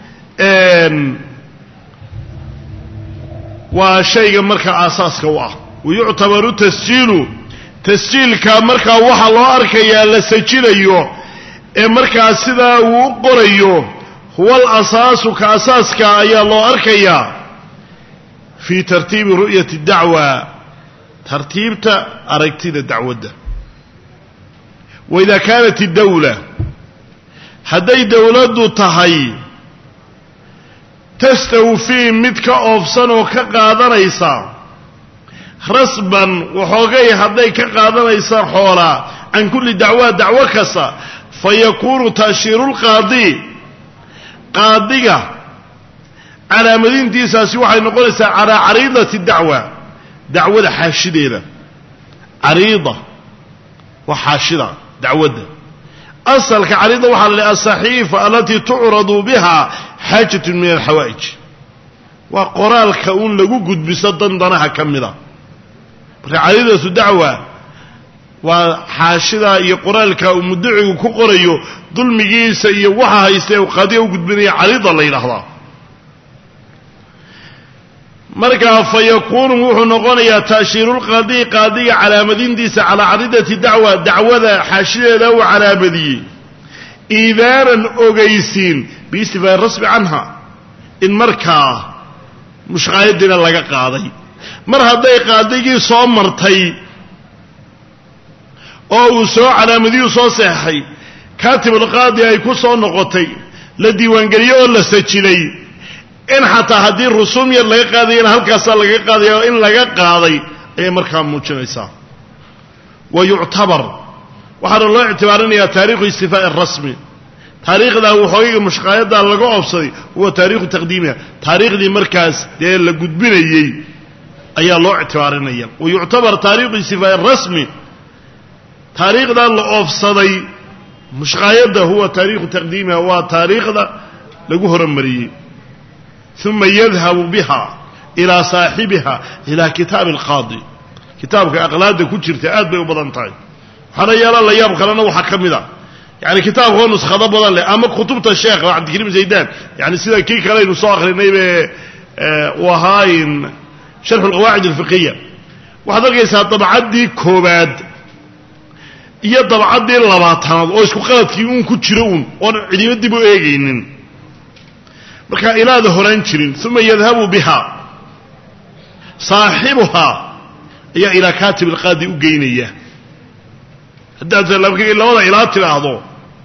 S1: waa shayga markaa aasaaska u ah wayuctabaru tasjiilu tasjiilka markaa waxaa loo arkayaa la sajilayo ee markaa sidaa uu u qorayo huwa alasaasu ka asaaska ayaa loo arkayaa fii tartiibi ru'yati dacwa tartiibta aragtida dacwadda waidaa kaanat iddawla hadday dowladdu tahay tastawfii mid ka oofsan oo ka qaadanaysa rasban waxoogay hadday ka qaadanaysa xoolaa can kulli dacwa dacwo kasta fayakuunu taashiiru lqaadi qaadiga calaamadintiisaasi waxay noqonaysaa calaa cariidati dacwa dacwada xaashideeda cariida waa xaashida dacwadda asalka cariida waxaa la leeyahay asaxiifa alatii tucradu biha xaajatun min alxawaa'ij waa qoraalka uun lagu gudbiso dandanaha ka mida marka cariidatu dacwa waa xaashida iyo qoraalka uu muddacigu ku qorayo dulmigiisa iyo waxa haysta uu qaadiga u gudbinaya cariida la yidhaahdaa markaa fayakuunu wuxuu noqonayaa taashiirulqaadi qaadiga calaamadintiisa calaa cariidati dacwa dacwada xaashideeda uu calaamadiyey iidaanan ogaysiin biistifaa rasmi canha in markaa mushqaayadiina laga qaaday mar hadday qaadigii soo martay oo uu soo calaamadiyuu soo seexay kaatibulqaadi ay ku soo noqotay la diiwaangeliyey oo la sajilay in xataa haddii rusuum yar laga qaadayana halkaasaa laga qaadaya oo in laga qaaday ayay markaa muujinaysaa wa yuctabar waxaana loo ictibaarinayaa taariikhu istifaa'i arasmi taariikhdaa waxoogayga mushqaayaddaa laga oobsaday huwa taariikhu taqdiimiha taariikhdii markaas dee la gudbinayey ayaa loo ictibaarinaya wa yuctabar taariikhu istifaa'i arasmi taariikhdaa la oobsaday mushqaayadda huwa taariikhu taqdiimiha waa taariikhda lagu horumariyey uma yadhabu biha ilaa saaxibiha ilaa kitaabi alqaadi kitaabka aqlaada ku jirta aad bay u badan tahay waxaana yeela la yaab kalena waxaa ka mid a yani kitaabkoo nuskhado badan leh ama kutubta sheekha cabdikariim zaydaan yani sida kii kale aynu soo akrinay be uu ahaayn sharxu alqawaacid alfiqiya waxaad arkaysaa dabcaddii koobaad iyo dabcaddii labaatanaad oo isku qaladkii uun ku jiro uun oon cidiba dib u eegaynin markaa ilaada horaan jirin uma yadhabu biha saaxibuhaa ayaa ilaa kaatib alqaadi u geynaya haddaad labada ilaa tidhaahdo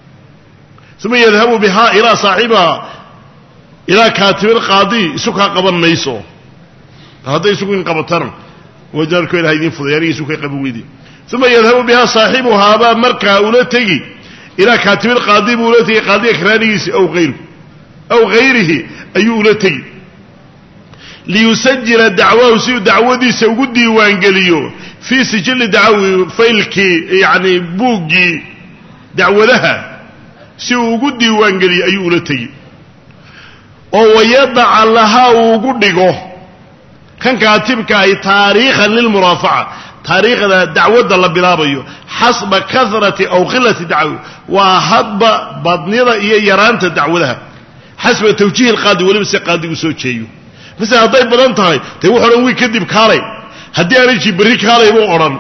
S1: uma yadhabu bihaa ilaa saaxibihaa ilaa kaatib alqaadi isu kaa qaban mayso hadday isugu in qabatana wajaarko ilaha idiin fuday aniga isu kay qaban weydi uma yadhabu bihaa saaxibuhaabaa markaa ula tegi ilaa kaatib alqaadi buu ula tegi qaadiga karaanigiisi aw hayru aw hayrihi ayuu ula tegi liyusajila dacwahu si uu dacwadiisa ugu diiwaangeliyo fii sijili dacwi faylkii yani buuggii dacwadaha si uu ugu diiwaangeliyo ayuu ula tegi oo wayadaca lahaa uu ugu dhigo kan kaatibka ay taariikhan lilmuraafaca taariikhda dacwadda la bilaabayo xasba karati aw qilati dacwi waa hadba badnida iyo yaraanta dacwadaha xasba tawjiih alqaadi weliba si qaadigu soo jeeyo مثلا هذا بدن تهاي تقول وي كدب كاري هدي أنا جبري كاري مو أرن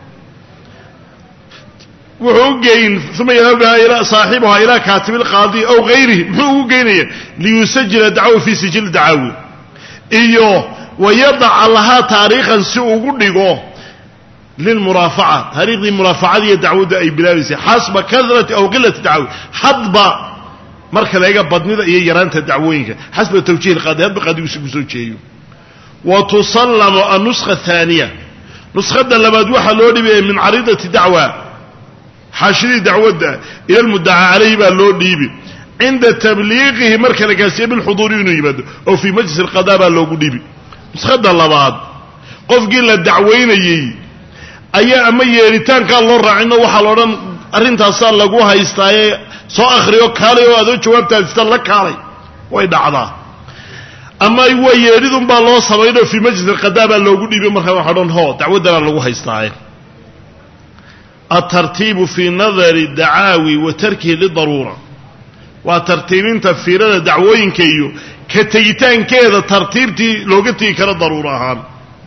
S1: وحوجين ثم يذهبها إلى صاحبها إلى كاتب القاضي أو غيره وحوجين ليسجل دعوة في سجل دعوة إيوه ويضع لها تاريخا سوء قدقه للمرافعة تاريخ المرافعة دي دعوة أي بلابسي حسب كثرة أو قلة الدعوة حضب مركز أيها بدنية إيه يرانت الدعوين حسب توجيه القاضي هذا بقاضي يسوي شيء وتصلم النسخة الثانية نسخة لما دوحة لودي من عريضة الدعوة حاشري دعوة إلى المدعى عليه باللودي عند تبليغه مركز كاسيب الحضوريين يبدو أو في مجلس القضاء باللودي نسخة الله بعض قف قيل الدعوين يي أي أما يريتان كان الله رعينا وحلوران أرنتا صار لقوها يستاي سو أخريو كالي وأذو جوابتا يستلق كالي ويدعضا أما يو يريدون بالله صبينه في مجلس القضاء باللودي بمركز وحلوران هو دعوة دلال لقوها يستاي الترتيب في نظر الدعاوي وتركه للضرورة وترتيبين تفسيرنا دعوين كيو كتيتان كذا ترتيبتي لوجتي كلا ضرورة هان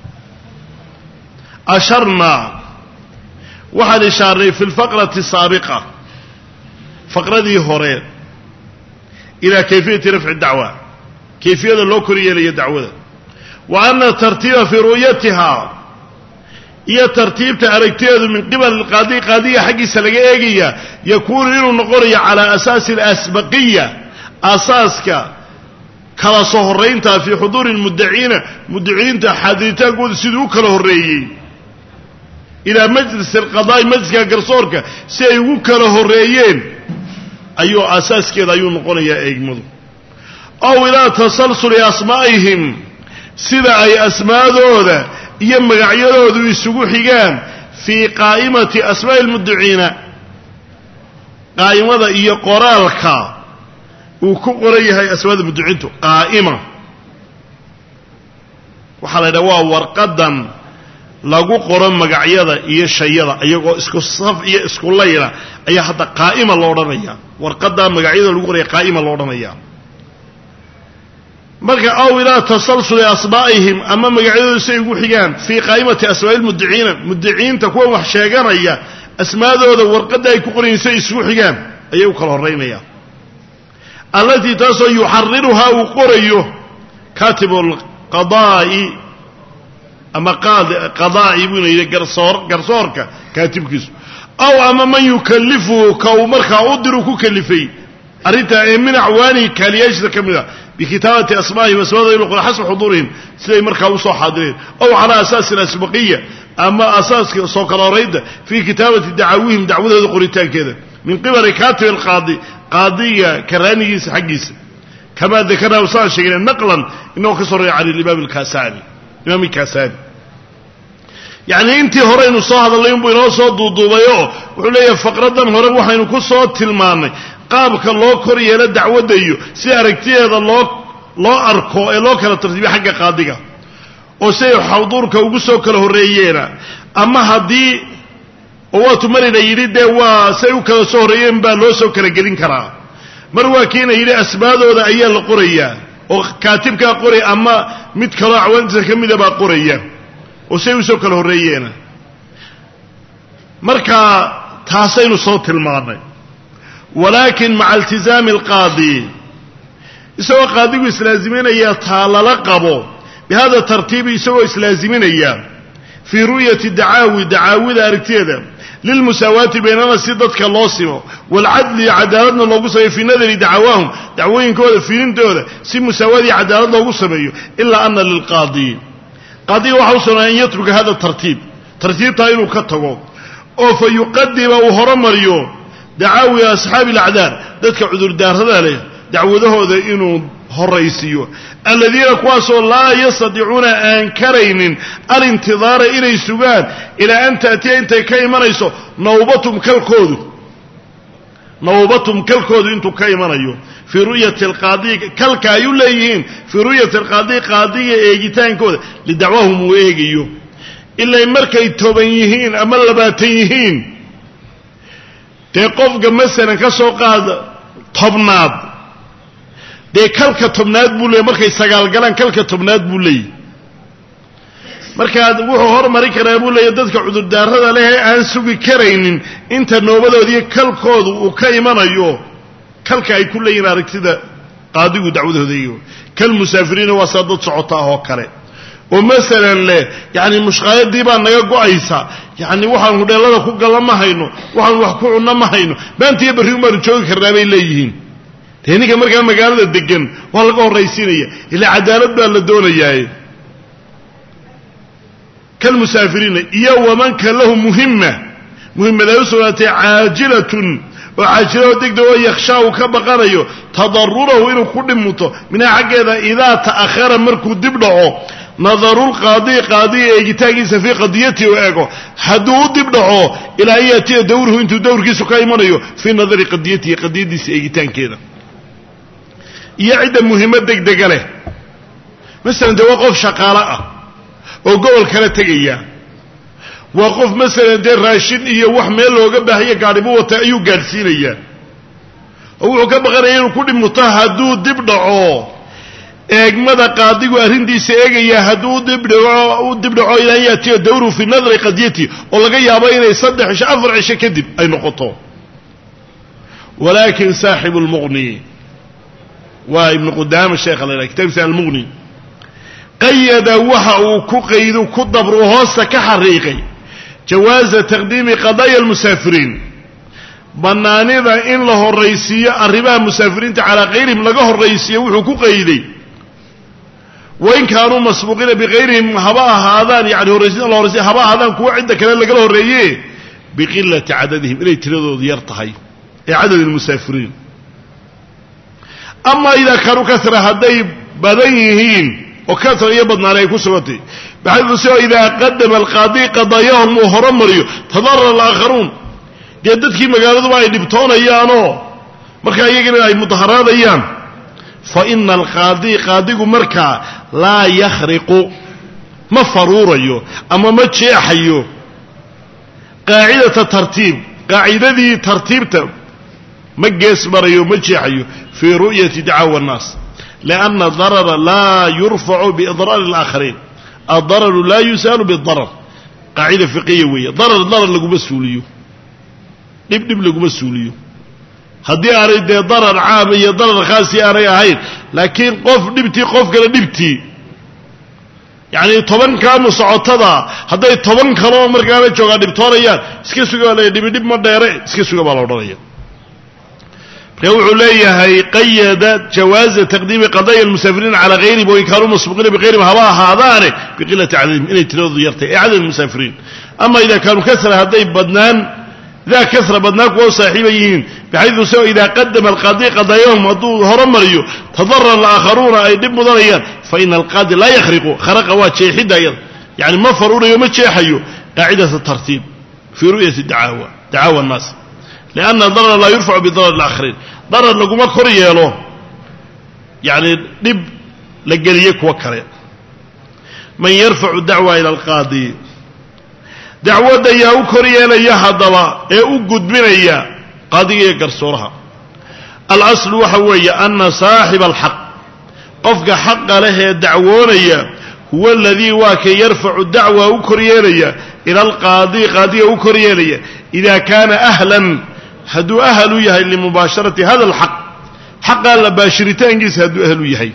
S1: أشرنا واحد إشارة في الفقرة السابقة فقرة دي هورين إلى كيفية رفع الدعوة كيفية اللوكرية للدعوة وأن الترتيب في رؤيتها هي ترتيب تأركتيه من قبل القاضي قاضية حق سلقائية يكون إنه نقري على أساس الأسبقية أساسك كلا صهرين في حضور المدعين مدعين حديثان قد سيدوك له الرئيين إلى مجلس القضاء مجلس قرصورك سيدوك له الرئيين أيو أساس كذا أيو نقري أجمد أو إلى تسلسل أسمائهم سيدا أي أسماء ذوذا يمغ عيالوذو يسوقو حقان في قائمة أسماء المدعين قائمة إيا قرالك وكو قريها أسماء المدعين قائمة وحالا دواء ورقدا لغو قرام مقعيادة إيا الشيادة إيا اسكو الصف إيا اسكو الليلة إيا حتى قائمة اللورانية ورقدا مقعيادة لغو قرية قائمة اللورانية مركا أو إلى تسلسل أسمائهم أما مقعدوا سيقول حقان في قائمة أسماء المدعين مدعين تكون وحشاقان أيها أسماء ذو ورقدا يكون سيسوق حقان أيها كالهرين أيها التي تسو يحررها وقريه كاتب القضاء أما قضاء يبون إلى قرصور قرصورك كاتب كيسو أو أما من يكلفه كو مركا أدرك كلفي أريد من أعواني كالياجد كمذا بكتابة أسمائهم وأسمائهم يقول حسب حضورهم سيدي مركا وصو حاضرين أو على أساس الأسبقية أما أساس سوكرا ريد في كتابة دعويهم دعوة هذا قريتان كذا من قبل كاتب القاضي قاضية كرانيس حقيس كما ذكرنا وصال شيئا نقلا إنه كسر على الإمام الكاساني الإمام الكاساني يعني انت هورين وصاها هذا اللي ينبو إنه صوت دوضوبيو وحولي فقرة هورين وحين كو صوت تلماني قابك الله كوريا للدعوة ديو سياركتي هذا الله الله أركو الله كلا ترتيبي حق قاضية وسيو حضورك وقصوك له الرئيين أما هدي هو تمرين يريد وسيو كلا سهريين بالو سو كلا قلين كرا مرواكين يريد أسباده وذا أيال القرية وكاتبك قرية أما متكلا عوانزة كميدة با قرية وسيو سو كلا الرئيين مركا تاسين صوت الماضي ولكن مع التزام القاضي يسوى قاضي إسلازمين إياه تعالى لقبه بهذا الترتيب يسوى إسلازمين إياه في رؤية الدعاوي دعاوي ذاركتيدا للمساواة بيننا سيدتك اللوصمة والعدل عدالتنا الله قصة في نظر دعواهم دعوين كودا في ننتودا سي مساواة عدالتنا الله قصة إلا أن للقاضي قاضي وحوصنا أن يترك هذا الترتيب ترتيب طائل كتغو أو فيقدم وهرمريو دعاوي أصحاب الأعذار ذاتك عذر دار هذا له دعوته ذا إنه هريسيو الذين قواسوا لا يستطيعون أنكرين الانتظار إلى سبان إلى أن تأتي أنت كي مريسو نوبتهم كالكود نوبتهم كالكود أنتم كي مريو في رؤية القاضي كالكايو ليهين في رؤية القاضي قاضية إيجتان كود لدعوهم وإيجيو إلا يمركي توبيهين أما اللباتيهين تقف مثلا كسو قاد طبناد dee kalka tobnaad buu leeyay markay sagaal galaan kalka tobnaad buu leeyay markaa wuxuu hormari karaa buu leeyahay dadka cudurdaarada leh ee aan sugi karaynin inta noobadoodii kalkoodu uu ka imanayo kalka ay ku leeyihiin aragtida qaadigu dacwadooda iyo kal musaafiriina waa saa dad socota oo kale oo masalan leh yani mushqaayadii baa naga go'aysa yani waxaan hudheelada ku gala ma hayno waxaan wax ku cunno ma hayno baantiyo barri umaanu joogi karnaa bay leeyihiin dee ninka markaa magaalada degan waa laga horraysiinaya ilaa cadaalad baa la doonayaa كالمسافرين إيا ومن كان له مهمة مهمة لا يسوى عاجلة وعاجلة ودقده ويخشاه كبقانيه تضرره إنه كل متو من حقه إذا تأخر مركو دبنعه نظر القاضي قاضي يجتاقيس في قضيته وإيقو حدو دبنعه إلى أن يأتي دوره انتو دور كيسو كايمانيه في نظر قضيته قضيته سيجتان كذا يعد مهمة دقده له مثلا ده وقف شقالاء oo gobol kala tagaya waa qof masalan de raashin iyo wax meel looga baahiyo gaaribo wata ayuu gaarsiinaya oo wuxuu ka baqanaya inuu ku dhimto hadduu dib dhaco eegmada qaadigu arrintiisa eegaya hadduu dib dhaco uu dib dhaco ilaa yaatiyo dawru fi nadri qadiyati oo laga yaabo inay saddex cisho afar cisho kadib ay noqoto walaakin saaxibu al-mughni waa ibn qudaama sheekh al-kitaabisa al-mughni قيد وحا كقيد كدبر وهوسا كحريقي جواز تقديم قضايا المسافرين بنانيدا إن له الرئيسية الربا المسافرين على غيرهم لقاه الرئيسية وحو كقيدي وإن كانوا مسبوقين بغيرهم هباء هذان يعني الرئيسية الله الرئيسية هباء هذان كوا عندك لقاه الرئيسية بقلة عددهم إلي تريدوا ديارتهي عدد المسافرين أما إذا كانوا كثرة هدي بديهين وكثر يبضنا عليه كسرتي بحيث سوى إذا قدم القاضي قضاياهم وهرمريو تضرر الآخرون جددك مقالة باي دبتون أيانو مركا يقول أي مظهرات أيام فإن القاضي قاضي مركا لا يخرق ما فروريو أما ما تشيحيو قاعدة الترتيب قاعدة دي ترتيبته ما جيس مريو ما تشيحيو في رؤية دعاوى الناس لأن الضرر لا يرفع بإضرار الآخرين الضرر لا يسال بالضرر قاعدة فقهية وية ضرر الضرر لقو مسؤوليه نب نب لقو مسؤوليه هدي أريد ضرر عام هي ضرر خاصي أريد هين لكن قف نبتي قف كلا نبتي يعني طبعا كانوا صعوتها هدي طبعا كانوا مركانا جوغا نبتوريان اسكسوغا ولا نب نب مديري اسكسوغا بالوريان يوحو ليه قيد جواز تقديم قضايا المسافرين على غيرهم وإن كانوا مسبقين بغيرهم هواء هذان بقلة عددهم إلي تلوذ يرتي عدد المسافرين أما إذا كانوا كثرة هدي بدنان ذا كثرة بدناك وهو صاحبيين بحيث سوى إذا قدم القاضي قضاياهم هرمريو تضرر الآخرون أي دب ضريان فإن القاضي لا يخرق خرق واتشي حدا يعني ما فرور يوم تشيحيو قاعدة الترتيب في رؤية الدعاوى دعاوى الناس لأن الضرر لا يرفع بضرر الآخرين ضرر لقوما كوريا له يعني نب لقليك وكري من يرفع الدعوة إلى القاضي دعوة يا كوريا ليا هضلا يا أوجد من يا قاضي كرسورها الأصل وحوي أن صاحب الحق قفق حق له دعوانيا هو الذي واك يرفع الدعوة وكريا إلى القاضي قاضي وكريا إذا كان أهلا هدو أهلو يهي لمباشرة هذا الحق حق الباشرتين جيس هدو أهلو يهي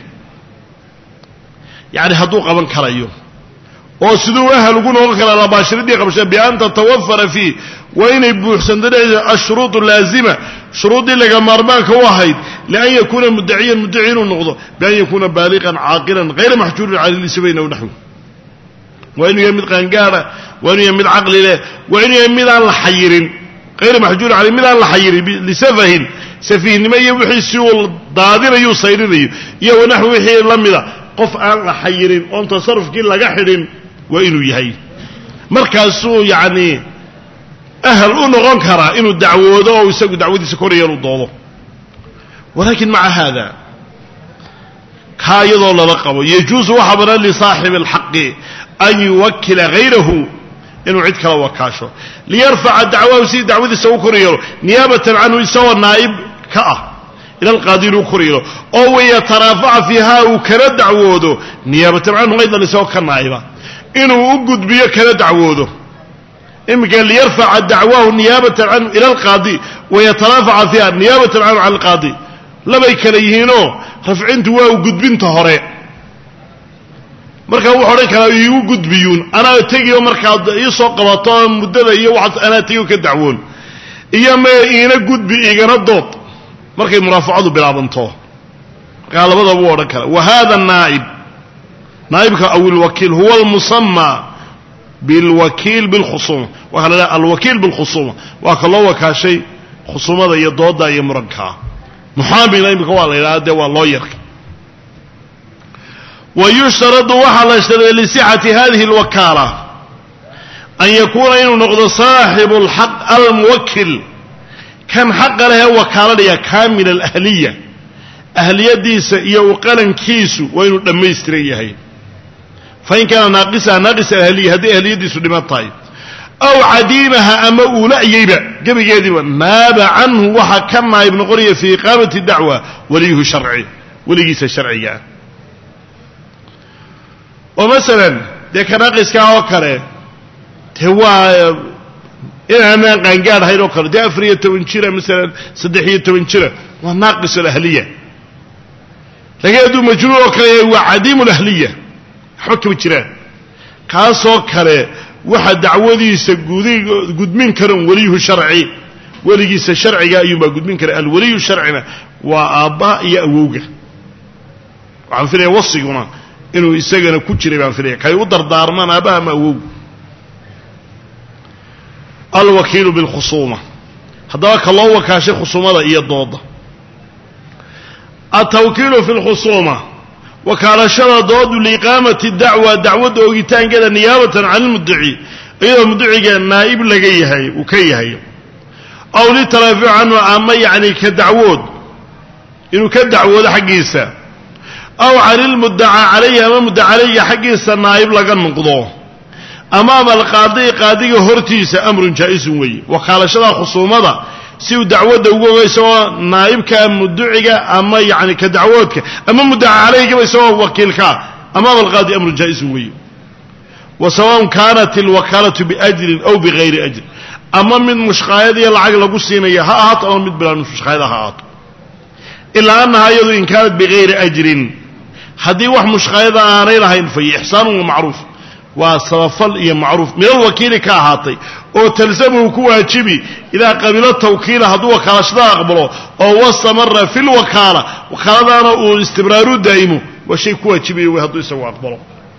S1: يعني هدو قبل كرايو وسدو أهلو قلوا غير الباشرتين قبل بأن تتوفر فيه وإن يبو حسن الشروط اللازمة شروط اللي مرباك واحد لأن يكون مدعيا مدعين النقضة بأن يكون بالغا عاقلا غير محجور على السبين ونحوه وإنه يمد قنقارة وإنه يمد عقل له وإنه يمد على الحيرين غير محجور على مدى الله حيري لسفه سفيه نما يوحي سوى ضادر يوصيرين يو نحو وحي لمدا قف الله حيرين وان تصرف كي لغا خيرين وانو يحيي markaasuu yani ahal u noqon kara inuu dacwoodo oo isagu dacwadiisa koriyo uu doodo walakin maca hada kaayado la qabo yajuusu wahabana li saaxib alhaq an yuwakkila ghayrahu inuu cid kala wakaasho liyarfa'a dacwaa si dacwadiisa uu koriyo niyaabatan anhu isawa naib ka ah إلى القاضي الكريرو أو يترافع فيها وكلا دعوده نيابة عنه أيضا لسوى كالنائبة إنه أقد بيه كلا دعوده إما قال ليرفع الدعواه نيابة عنه إلى القاضي ويترافع فيها نيابة عنه على القاضي لما يكليهنو رفعين دواء وقد بنته هراء marka wuxuu oran karaa iigu gudbiyuun ana tagiyo marka ii soo qabato muddada iyo waxa ana tagiyo ka dacwoon iyo ma ina gudbi igana dood markay muraafacadu bilaabanto marka labada uu oran kara wa hada naib naibka aw al wakil huwa al musamma bil wakil bil khusuma wa hala al wakil bil khusuma wa kaloo wakaashay khusumada iyo dooda iyo muranka muhaamil naibka waa la yiraahdaa waa lawyer ويشترط وحل لصحة هذه الوكالة أن يكون إنه نقض صاحب الحق الموكل كان حق له وكالة كامل الأهلية أهلية ديس يوقلا كيسو وإنه لم يستريه فإن كان ناقصها ناقص الأهلية هذه أهلية ديس لما طيب أو عديمها أما أولا يبا قبل يديما ناب عنه وحكم ابن قرية في إقامة الدعوة وليه شرعي وليس شرعي ومثلا ده كناقص كاو كره هو إنما قنقار هيرو كره ده أفرية تونشيرة مثلا صدحية تونشيرة وناقص الأهلية لكن يدو مجرور كره هو عديم الأهلية حكم الشراء كاسو كره واحد دعوذي سجودي قد من كرم وليه شرعي وليه شرعي أيما قد من كرم الولي شرعنا وآباء يأوجه وعن فينا يوصينا إنه يسجن كتير بان فريق كي يقدر دارمان أباه موجود الوكيل بالخصومة هذاك الله وكاشي خصومة إيه الضوضة التوكيل في الخصومة وكان شر ضد لإقامة الدعوة دعوة وقتان كذا نيابة عن المدعي إذا المدعي كان نائب لقيه وكيه أو للترافع عنه أما يعني كدعوة إنه كدعوة حقيسة أو عن المدعى عليه أمام مدعى عليه حقيسة النائب لقن منقضوه أمام القاضي قاضي هرتيس أمر جائز وي وقال شرع خصومة سيو دعوة دوغو يسوى نائب كمدعي أما يعني كدعوتك أما مدعى عليه يسوى وكيلك أمام القاضي أمر جائز وي وسواء كانت الوكالة بأجر أو بغير أجر أما من مشقايد العقل قصينا يها هات أو من بلا مشقايد هات إلا أنها يدو إن كانت بغير أجر هذه واحد مشقايد آنين هين في إحسان ومعروف وصرفل إيه معروف من الوكيل كاهاتي أو تلزمه كواجبي إذا قبل التوكيل هذو وكالة شدا أقبله أو واستمر في الوكالة وكالة أنا استمرار دائمه وشيء كواجبي وهذو يسوى أقبله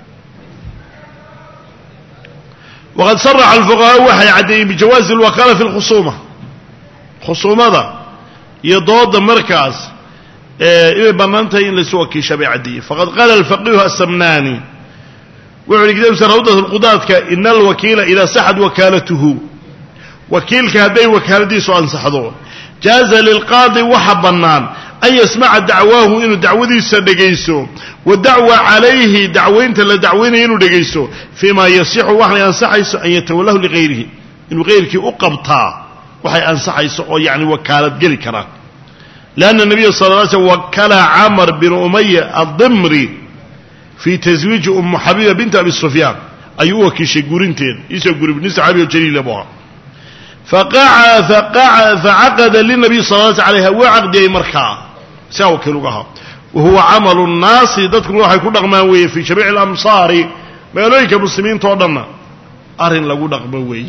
S1: وقد صرح الفقهاء وحي عدي بجواز الوكالة في الخصومة خصومة ذا يضاد مركز إيه بمانتين لسوكي شبه عدي فقد قال الفقيه السمناني وعلى كده سروده القضاة إن الوكيل إذا سحد وكالته وكيل هذه وكالتي سؤال سحضوه جاز للقاضي وحب النان أن يسمع دعواه إنه دعوذي سدقيسه والدعوة عليه دعوين تلا دعوين إنه دقيسه فيما يصيح وحي أنصحيس أن يتولاه لغيره إنه غيرك أقبطا وحي أنصحيس يعني وكالة قلي كرا لأن النبي صلى الله عليه وسلم وكل عمر بن أمية الضمري في تزويج أم حبيبة بنت أبي السفيان أيوة كيشي قرنتين يسوى قرب نسا عبي الجليل أبوها فقع فقع فعقد للنبي صلى الله عليه وسلم وعقد يا مركع ساوى كلوغها وهو عمل الناس يذكر الله يكون رغماوي في شبيع الأمصار ما يلويك مسلمين تودنا أرن لقود رغماوي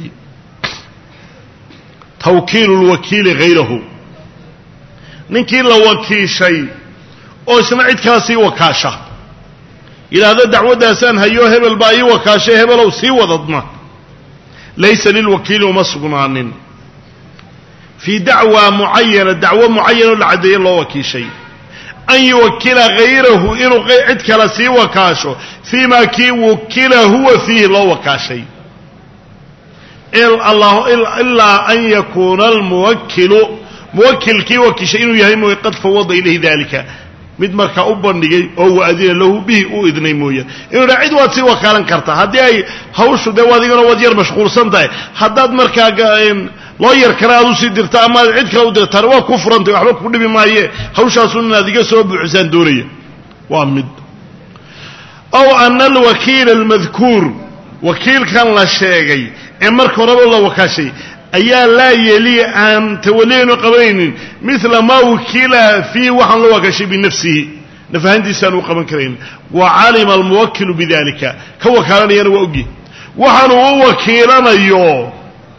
S1: توكيل الوكيل غيره نكيل وكيل شيء أو سمعت كاسي وكاشة إلى هذا دعوة داسان هيو هبل باي وكاشة هبل أو سي وضدنا ليس للوكيل مسغنان في دعوة معينة دعوة معينة لعدي الله وكي شيء أن يوكل غيره إنه غير عدك سي وكاشه فيما كي وكل هو فيه الله وكاشي إلا, الله إلا, إلا أن يكون الموكل موكل كي وكي شيء إنه يهم وقد فوض إليه ذلك mid marka u bandhigay oo waadina lahu bi u idnay mooyee inuu cid waad si wakaalan kartaa hadii ay hawshu de wadigana wad yar mashquulsan tahay hadaad marka loo yar kale aad u sii dirta ama aad cid kale u dirtaan waa ku furantay waxba ku dhibi maaye hawshaasu inaad iga soo buuxisaan doonaya waa mid aw ana alwakiila almadkuur wakiilkan la sheegay ee marka horeba la wakaashay ayaa laa yeeliya aan tawaliyaynu qabanaynin mila maa wakiila fii waxaan la wakaashay binafsihi nafahantiisaan u qaban karayn wa calima almuwakilu bidalika ka wakaalanayana waa ogi waxaanu u wakiilanayo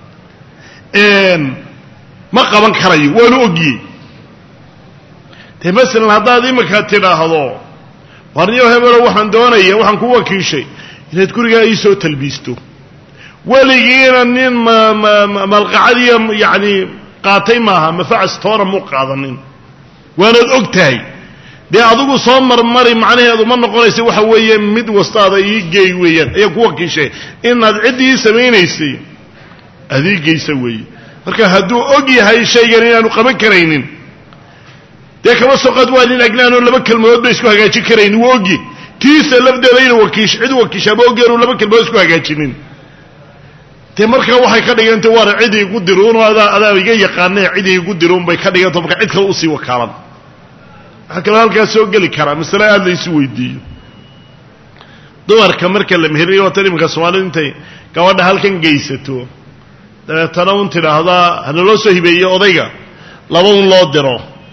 S1: ma qaban karayo waanu ogiyey dee masalan haddaad imika tidhaahdo warniyo hebelo waxaan doonaya waxaan ku wakiishay inaad gurigaa ii soo talbiisto weligiina nin malqacadiya yacni qaatay maaha mafacas toona muu qaadanin waanaad og tahay dee adigu soo marmari macnaheedu ma noqonaysa waxa weeye mid wastaada ii geey weeyaan ayaa ku wakiishay inaad ciddii samaynaysay adeegaysa weeye marka hadduu og yahay shaygan inaanu qaban karaynin dee kama soqad waa nin agnaanoo laba kelmadood ba isku hagaajin karaynin waa ogi tiisa lafdeeda inu wakiish cid wakiishaaba ogyaanu laba kelmadood isku hagaajinin dee markaa waxay ka dhigantay waana cid igu diruunoo adaa adaa iga yaqaanee cid igu diruun bay ka dhiganto marka cid kale usii wakaalan waxaa kaloo halkaas soo geli karaa masale aad la isu weydiiyo dumarka marka la meheriyo watan iminka soomaalida intay gabadha halkan geysato dabeetana un tidhaahdaa hana loo soo hibeeye odayga laba un loo diro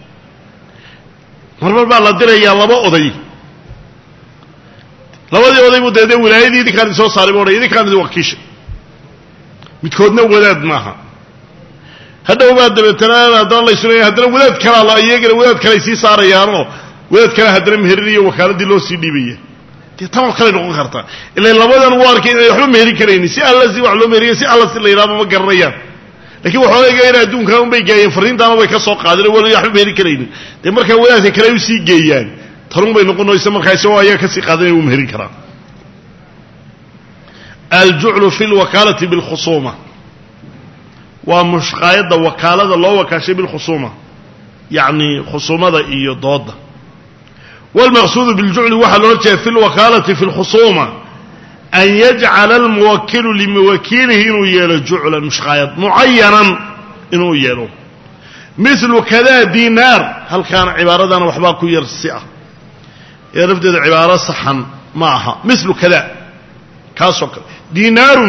S1: marmar baa la dirayaa laba oday labadii oday buu dee dee wilaayadii idinkaan idin soo saaray bu odhay idinkaan idin wakiishay midkoodna wadaad maaha hadhow baa dabeetana haddana laysunaya haddana wadaad kalaa la iyagana wadaad kaley sii saarayaanoo wadaad kale haddana meherinayo wakaaladii loo sii dhiibaya dee tanoo kaley noqon kartaa ilan labadan u arkay inay waxba meherin karaynin si alla si wax loo meheriya si alla si la yidhahdo ma garanayaan lakiin waxooga in adduunkan unbay geeyeen fariintaana bay ka soo qaadeen wal waxba meherin karaynin dee markaa wadaadka kale u sii geeyaan tanun bay noqonaysa markaa isagoo ayaa kasii qaadanaya uu meherin karaa aljuclu fi lwakaalati bilkhusuuma waa mushqaayadda wakaalada loo wakaashay bilkhusuuma yacni khusuumada iyo dooda wاlmaqsuudu biاljucli waxaa loola jeeda fi lwakaalati fi اlkhusuuma an yajcala almuwakilu limuwakiilihi inuu yeelo juclan mushqaayad mucayanan inuu yeelo milu kada dinaar halkaana cibaaradana waxbaa ku yar si ah ee lafteeda cibaaro saxan ma aha milu kada kaasoo kale dinaarun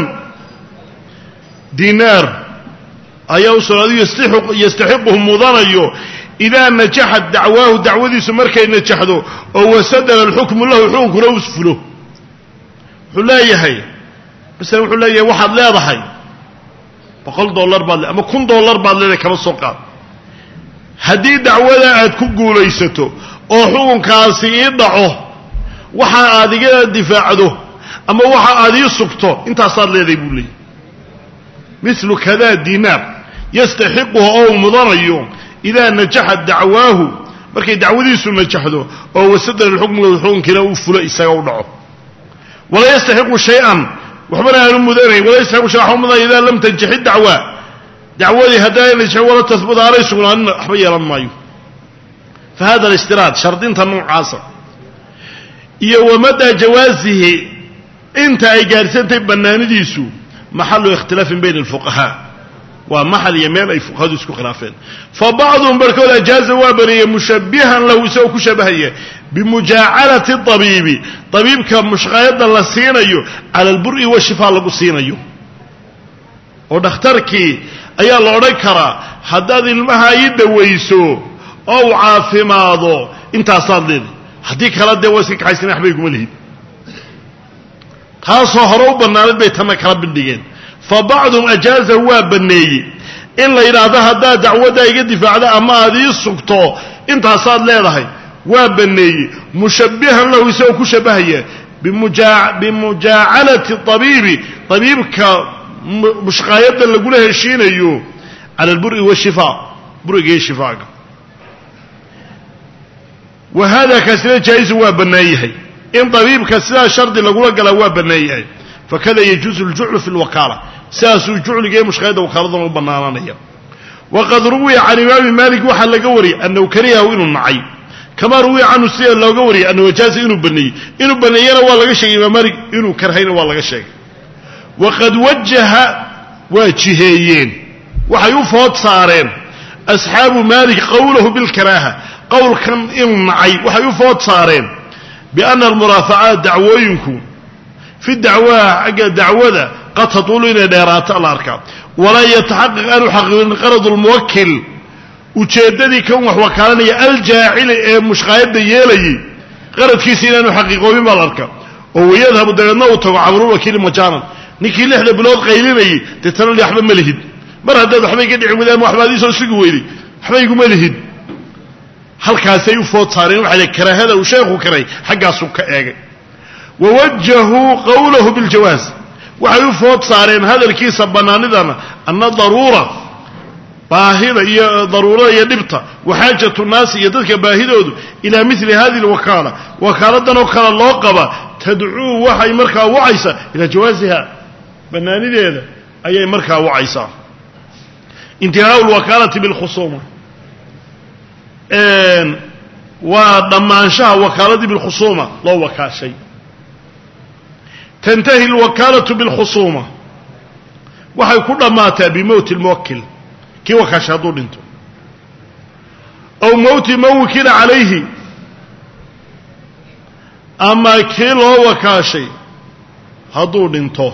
S1: dinaar ayaa u sugnaadiyo yastaxiquhu mudanayo idaa najaxat dacwaahu dacwadiisu markay najaxdo oo wasadana alxukmu lahu xukunkuna u fulo wuxuu leeyahay masalan wuxuu leeyahay waxaad leedahay boqol dollar baad le ama kun dollar baad leedahay kama soo qaad haddii dacwada aad ku guulaysato oo xukunkaasi ii dhaco waxa aad iga difaacdo ama waxa aad ii sugto intaasaad leedahay buu leeyahy milu kada dinaar yastaxiquhu oo mudanayo idaa najaxat dacwaahu markay dacwadiisu najaxdo oo wasadana alxukmu xukunkiina uu fulo isaga u dhaco walaa yastaxiqu shay-an waxbana aanu mudanayn walaa yastaxiqu shay waxba mudanaya idaa lam tanjaxi dacwa dacwadii haddaanay najaxin wala tahbut aanay sugnaanin waxba yeelan maayo fa hada alistiraad shardinta noocaasa iyo wamadaa jawaasihi inta ay gaarsantahay bannaanidiisu maxalu ikhtilaafin bayna alfuqahaa waa maxal iyo meel ay fuqahadu isku khilaafeen fa bacduhum barkood ajaaza waa baneeyey mushabbihan lahu isagoo ku shabahaya bimujaacalati abiibi abiibka mushqaayadda la siinayo cala alburi washifaa lagu siinayo oo dhakhtarkii ayaa la odhan karaa haddaad ilmaha ii dawayso oo u caafimaado intaasaad leedahay haddii kala dee waa iska kaxaysana waxbay kuma lihid taasoo hore u bannaanad bay tanna kala bindhigeen fa bacduhum ajaaza waa banneeyey in la yidhaahdo haddaad dacwaddaa iga difaacda ama aad ii sugto intaasaad leedahay waa banneeyey mushabbihan lahu isagoo ku shabahaya bimujaacalati abiibi abiibka mushqaayadda lagula heshiinayo cala alburi washifaa buriga iyo shifaaga wa hada kaasina jaa'izu waa bannaan yahay in abiibka sidaa shardi lagula galaa waa bannaan yahay fakada yajuuzu aljuclu fi lwakaala sidaasuu jucliga ee mushqaayadda wakaaladana u bannaanaanaya waqad ruwiya can imaami maalik waxaa laga wariyay annahu karihahu inuu nacay kamaa ruwiya canhu sida looga wariyay annahu jaaza inuu baneeyey inuu baneeyena waa laga sheegay imaam maalik inuu karhayna waa laga sheegay waqad wajaha waa jiheeyeen وحيو فوت صارين أصحاب مالك قوله بالكراهة قول كم إن معي وحيو فوت صارين بأن المرافعات دعوينكم في الدعوة حق دعوة قد تطول إلى ديرات الأركاب ولا يتحقق أن يحقق قرض الموكل وشددي كون وكالني الجاعل مش غايب يلي قرض كيسين أن يحققوا بما الأركاب وهو يذهب دغنا وتعاملوا وكيل مجانا نكي لحد بلود قيليني تتنو لي احمد ملهد مر هدا خبي قد عمدان waxbaadii soo sugi weeyay xabaygu malihid halkaasay u food saareen waxa karaahada uu sheekhu karay xagaas uu ka eegay wawajjahu qawluhu bil jawaz waxa uu food saareen hadalkiisa banaanidana anna daruura baahida iyo daruura iyo dibta waxaajatu naas iyo dadka baahidoodu ila mithli hadhihi alwakala wakaladan oo kala loo qaba tad'u waxay markaa wacaysa ila jawaaziha banaanideeda ayay markaa wacaysa انتهاء الوكالة بالخصومة ان وضمانشها وكالة بالخصومة لا وكال شيء تنتهي الوكالة بالخصومة وحيكون مات بموت الموكل كي وكاش هدول انتو او موت موكل عليه اما كي لا وكاشي هدول انتو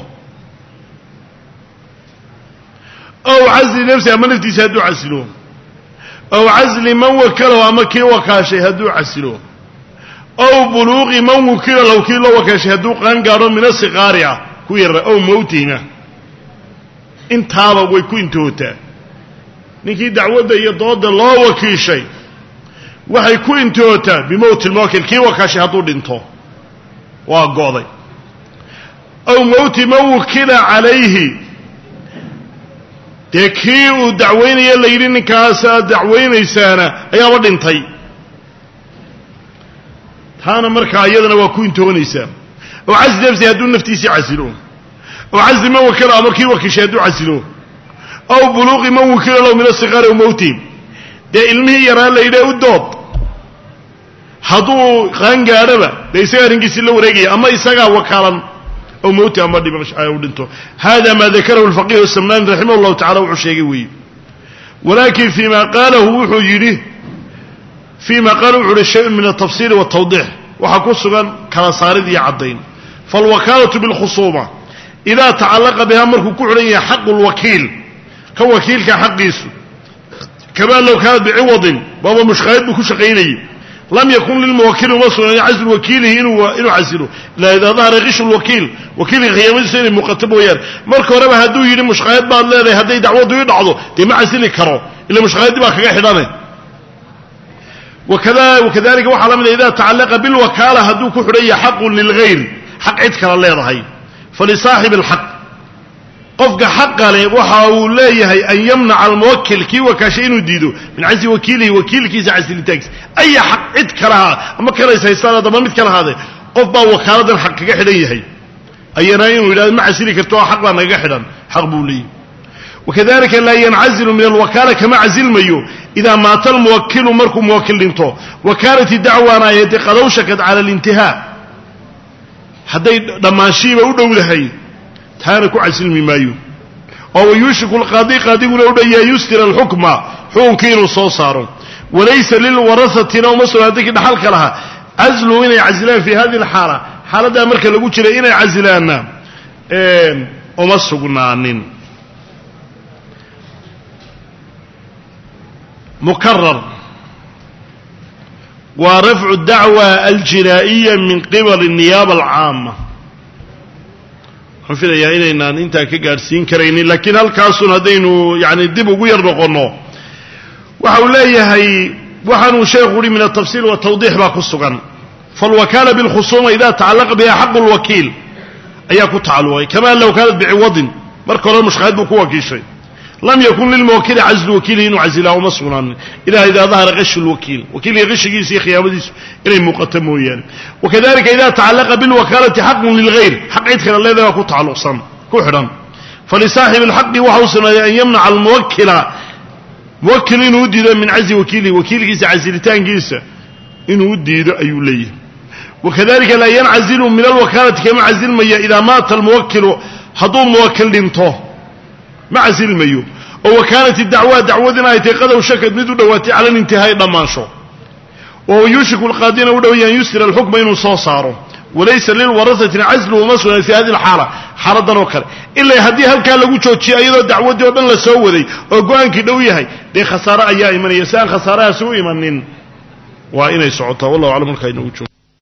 S1: أو عزل نفسه أما نفتيس هدو عسلوه أو عزل من وكله أما كي وكاشي هدو عسلوه أو بلوغ من وكله لو كي لو وكاشي هدو قان قارو من الصغارع كوير أو موتينا انتهى ويكو انتوتا نكي دعوة يضاد الله وكيشي وحيكو انتوتا بموت الموكل كي وكاشي هدو انتو وقاضي أو موت من وكله عليه دكي ودعوين يلا يرين كاسا دعوين يسانا أي أود انتي هانا مركا أيضنا وكون تونيسا وعز نفسي هدون نفتيسي عزلون وعز من وكلا أمركي وكيش هدو عزلون أو بلوغ من وكلا لو من الصغار وموتين ده علمه يرى ليلة الدوب هدو غانقا ربا ليس يرنقس الله ورقيا أما يساقا وكالا أو موت أمر دمشق أيودنته هذا ما ذكره الفقيه السمنان رحمه الله تعالى وعشيقوي ولكن فيما قاله وحجره فيما قاله وحر شيء من التفصيل والتوضيح وحكوصا كان صارد يعضين فالوكالة بالخصومة إذا تعلق بها مركو كعليا حق الوكيل كوكيل كحق يسو كمان لو كانت بعوض بابا مش خايب بكو شقيني لم يكن للموكيل مصر أن يعزل وكيله إنه عزله لا إذا ظهر غش الوكيل وكيل غيامل سنة مقتبه ويار مركو ربا هدو يلي مش خايب بعض لا هدي دعوه يدعوه دي ما عزل كرو إلا مش خايب بقى كجا حدانه وكذا وكذلك وحلا من إذا تعلق بالوكالة هدو كحرية حق للغير حق عدكر الله يضحي فلصاحب الحق قفق حق له وحاول ليه أن يمنع الموكل كي وكاشين يديدو من عزي وكيله وكيل كيس عزل تاكس أي حق عدكرها أما كان يسيستان هذا ما متكر هذا قفبا وكالة الحق كحرية أي نايم وإذا ما عسيري كرتوها حق لنا كحرا حق بولي وكذلك لا ينعزل من الوكالة كما عزل ميو إذا مات الموكل مركو موكل لنتو وكانت الدعوة أنا يتقلوشكت على الانتهاء حتى لما شيبه ودو لهي تانكو عزل ممايو أو يوشك القاضي قاضي ولو يا يستر الحكم حون كيلو صوصارو وليس للورثة نو مصر هذيك الحلقة لها عزلوا إنا يعزلان في هذه الحالة حالة دا مركا لقوش إنا يعزلان ومصر قلنا عنين مكرر ورفع الدعوة الجنائية من قبل النيابة العامة حفظ يا إلينا أنت كجارسين كرينين لكن هل كاسون هدينو يعني الدب وير نقولنا وحوليه هي وحنو شيخ من التفسير والتوضيح ما قصقا فالوكالة بالخصومة إذا تعلق بها حق الوكيل أياكو تعالوا كمان لو كانت بعوض مركو مش خايد بكو وكيل شيء لم يكن للموكيل عزل وكيله إنه عزله مصرا إلا إذا ظهر غش الوكيل وكيل يغش يسي خيابديس إليه مقدم وياه وكذلك إذا تعلق بالوكالة حق للغير حق يدخل الله إذا كنت على الأقسام كحرا فلصاحب الحق وحوصنا أن يمنع الموكل موكل إنه ودي من عز وكيله وكيل جيس عزلتان جيس إنه ودي أي ليه وكذلك لا ينعزل من الوكالة كما عزل ميا إذا مات الموكل حضور موكل لنطه مع زلميو oo wakaanati dacwa dacwadina ay tay qadaw shakad mid u dhawaatay cala intihaa dhamaansho oo yushku alqadina u dhawayaan yusra alhukma inuu soo saaro walaysa lil warathati azlu mas'ula fi hadhihi alhala haladan oo kale illa hadii halka lagu joojiyo iyadoo dacwadii oo dhan la soo waday oo go'aankii dhow yahay de khasaaro ayaa imanaya saan khasaaraha soo imanin waa inay socoto wallahu a'lam markay inuu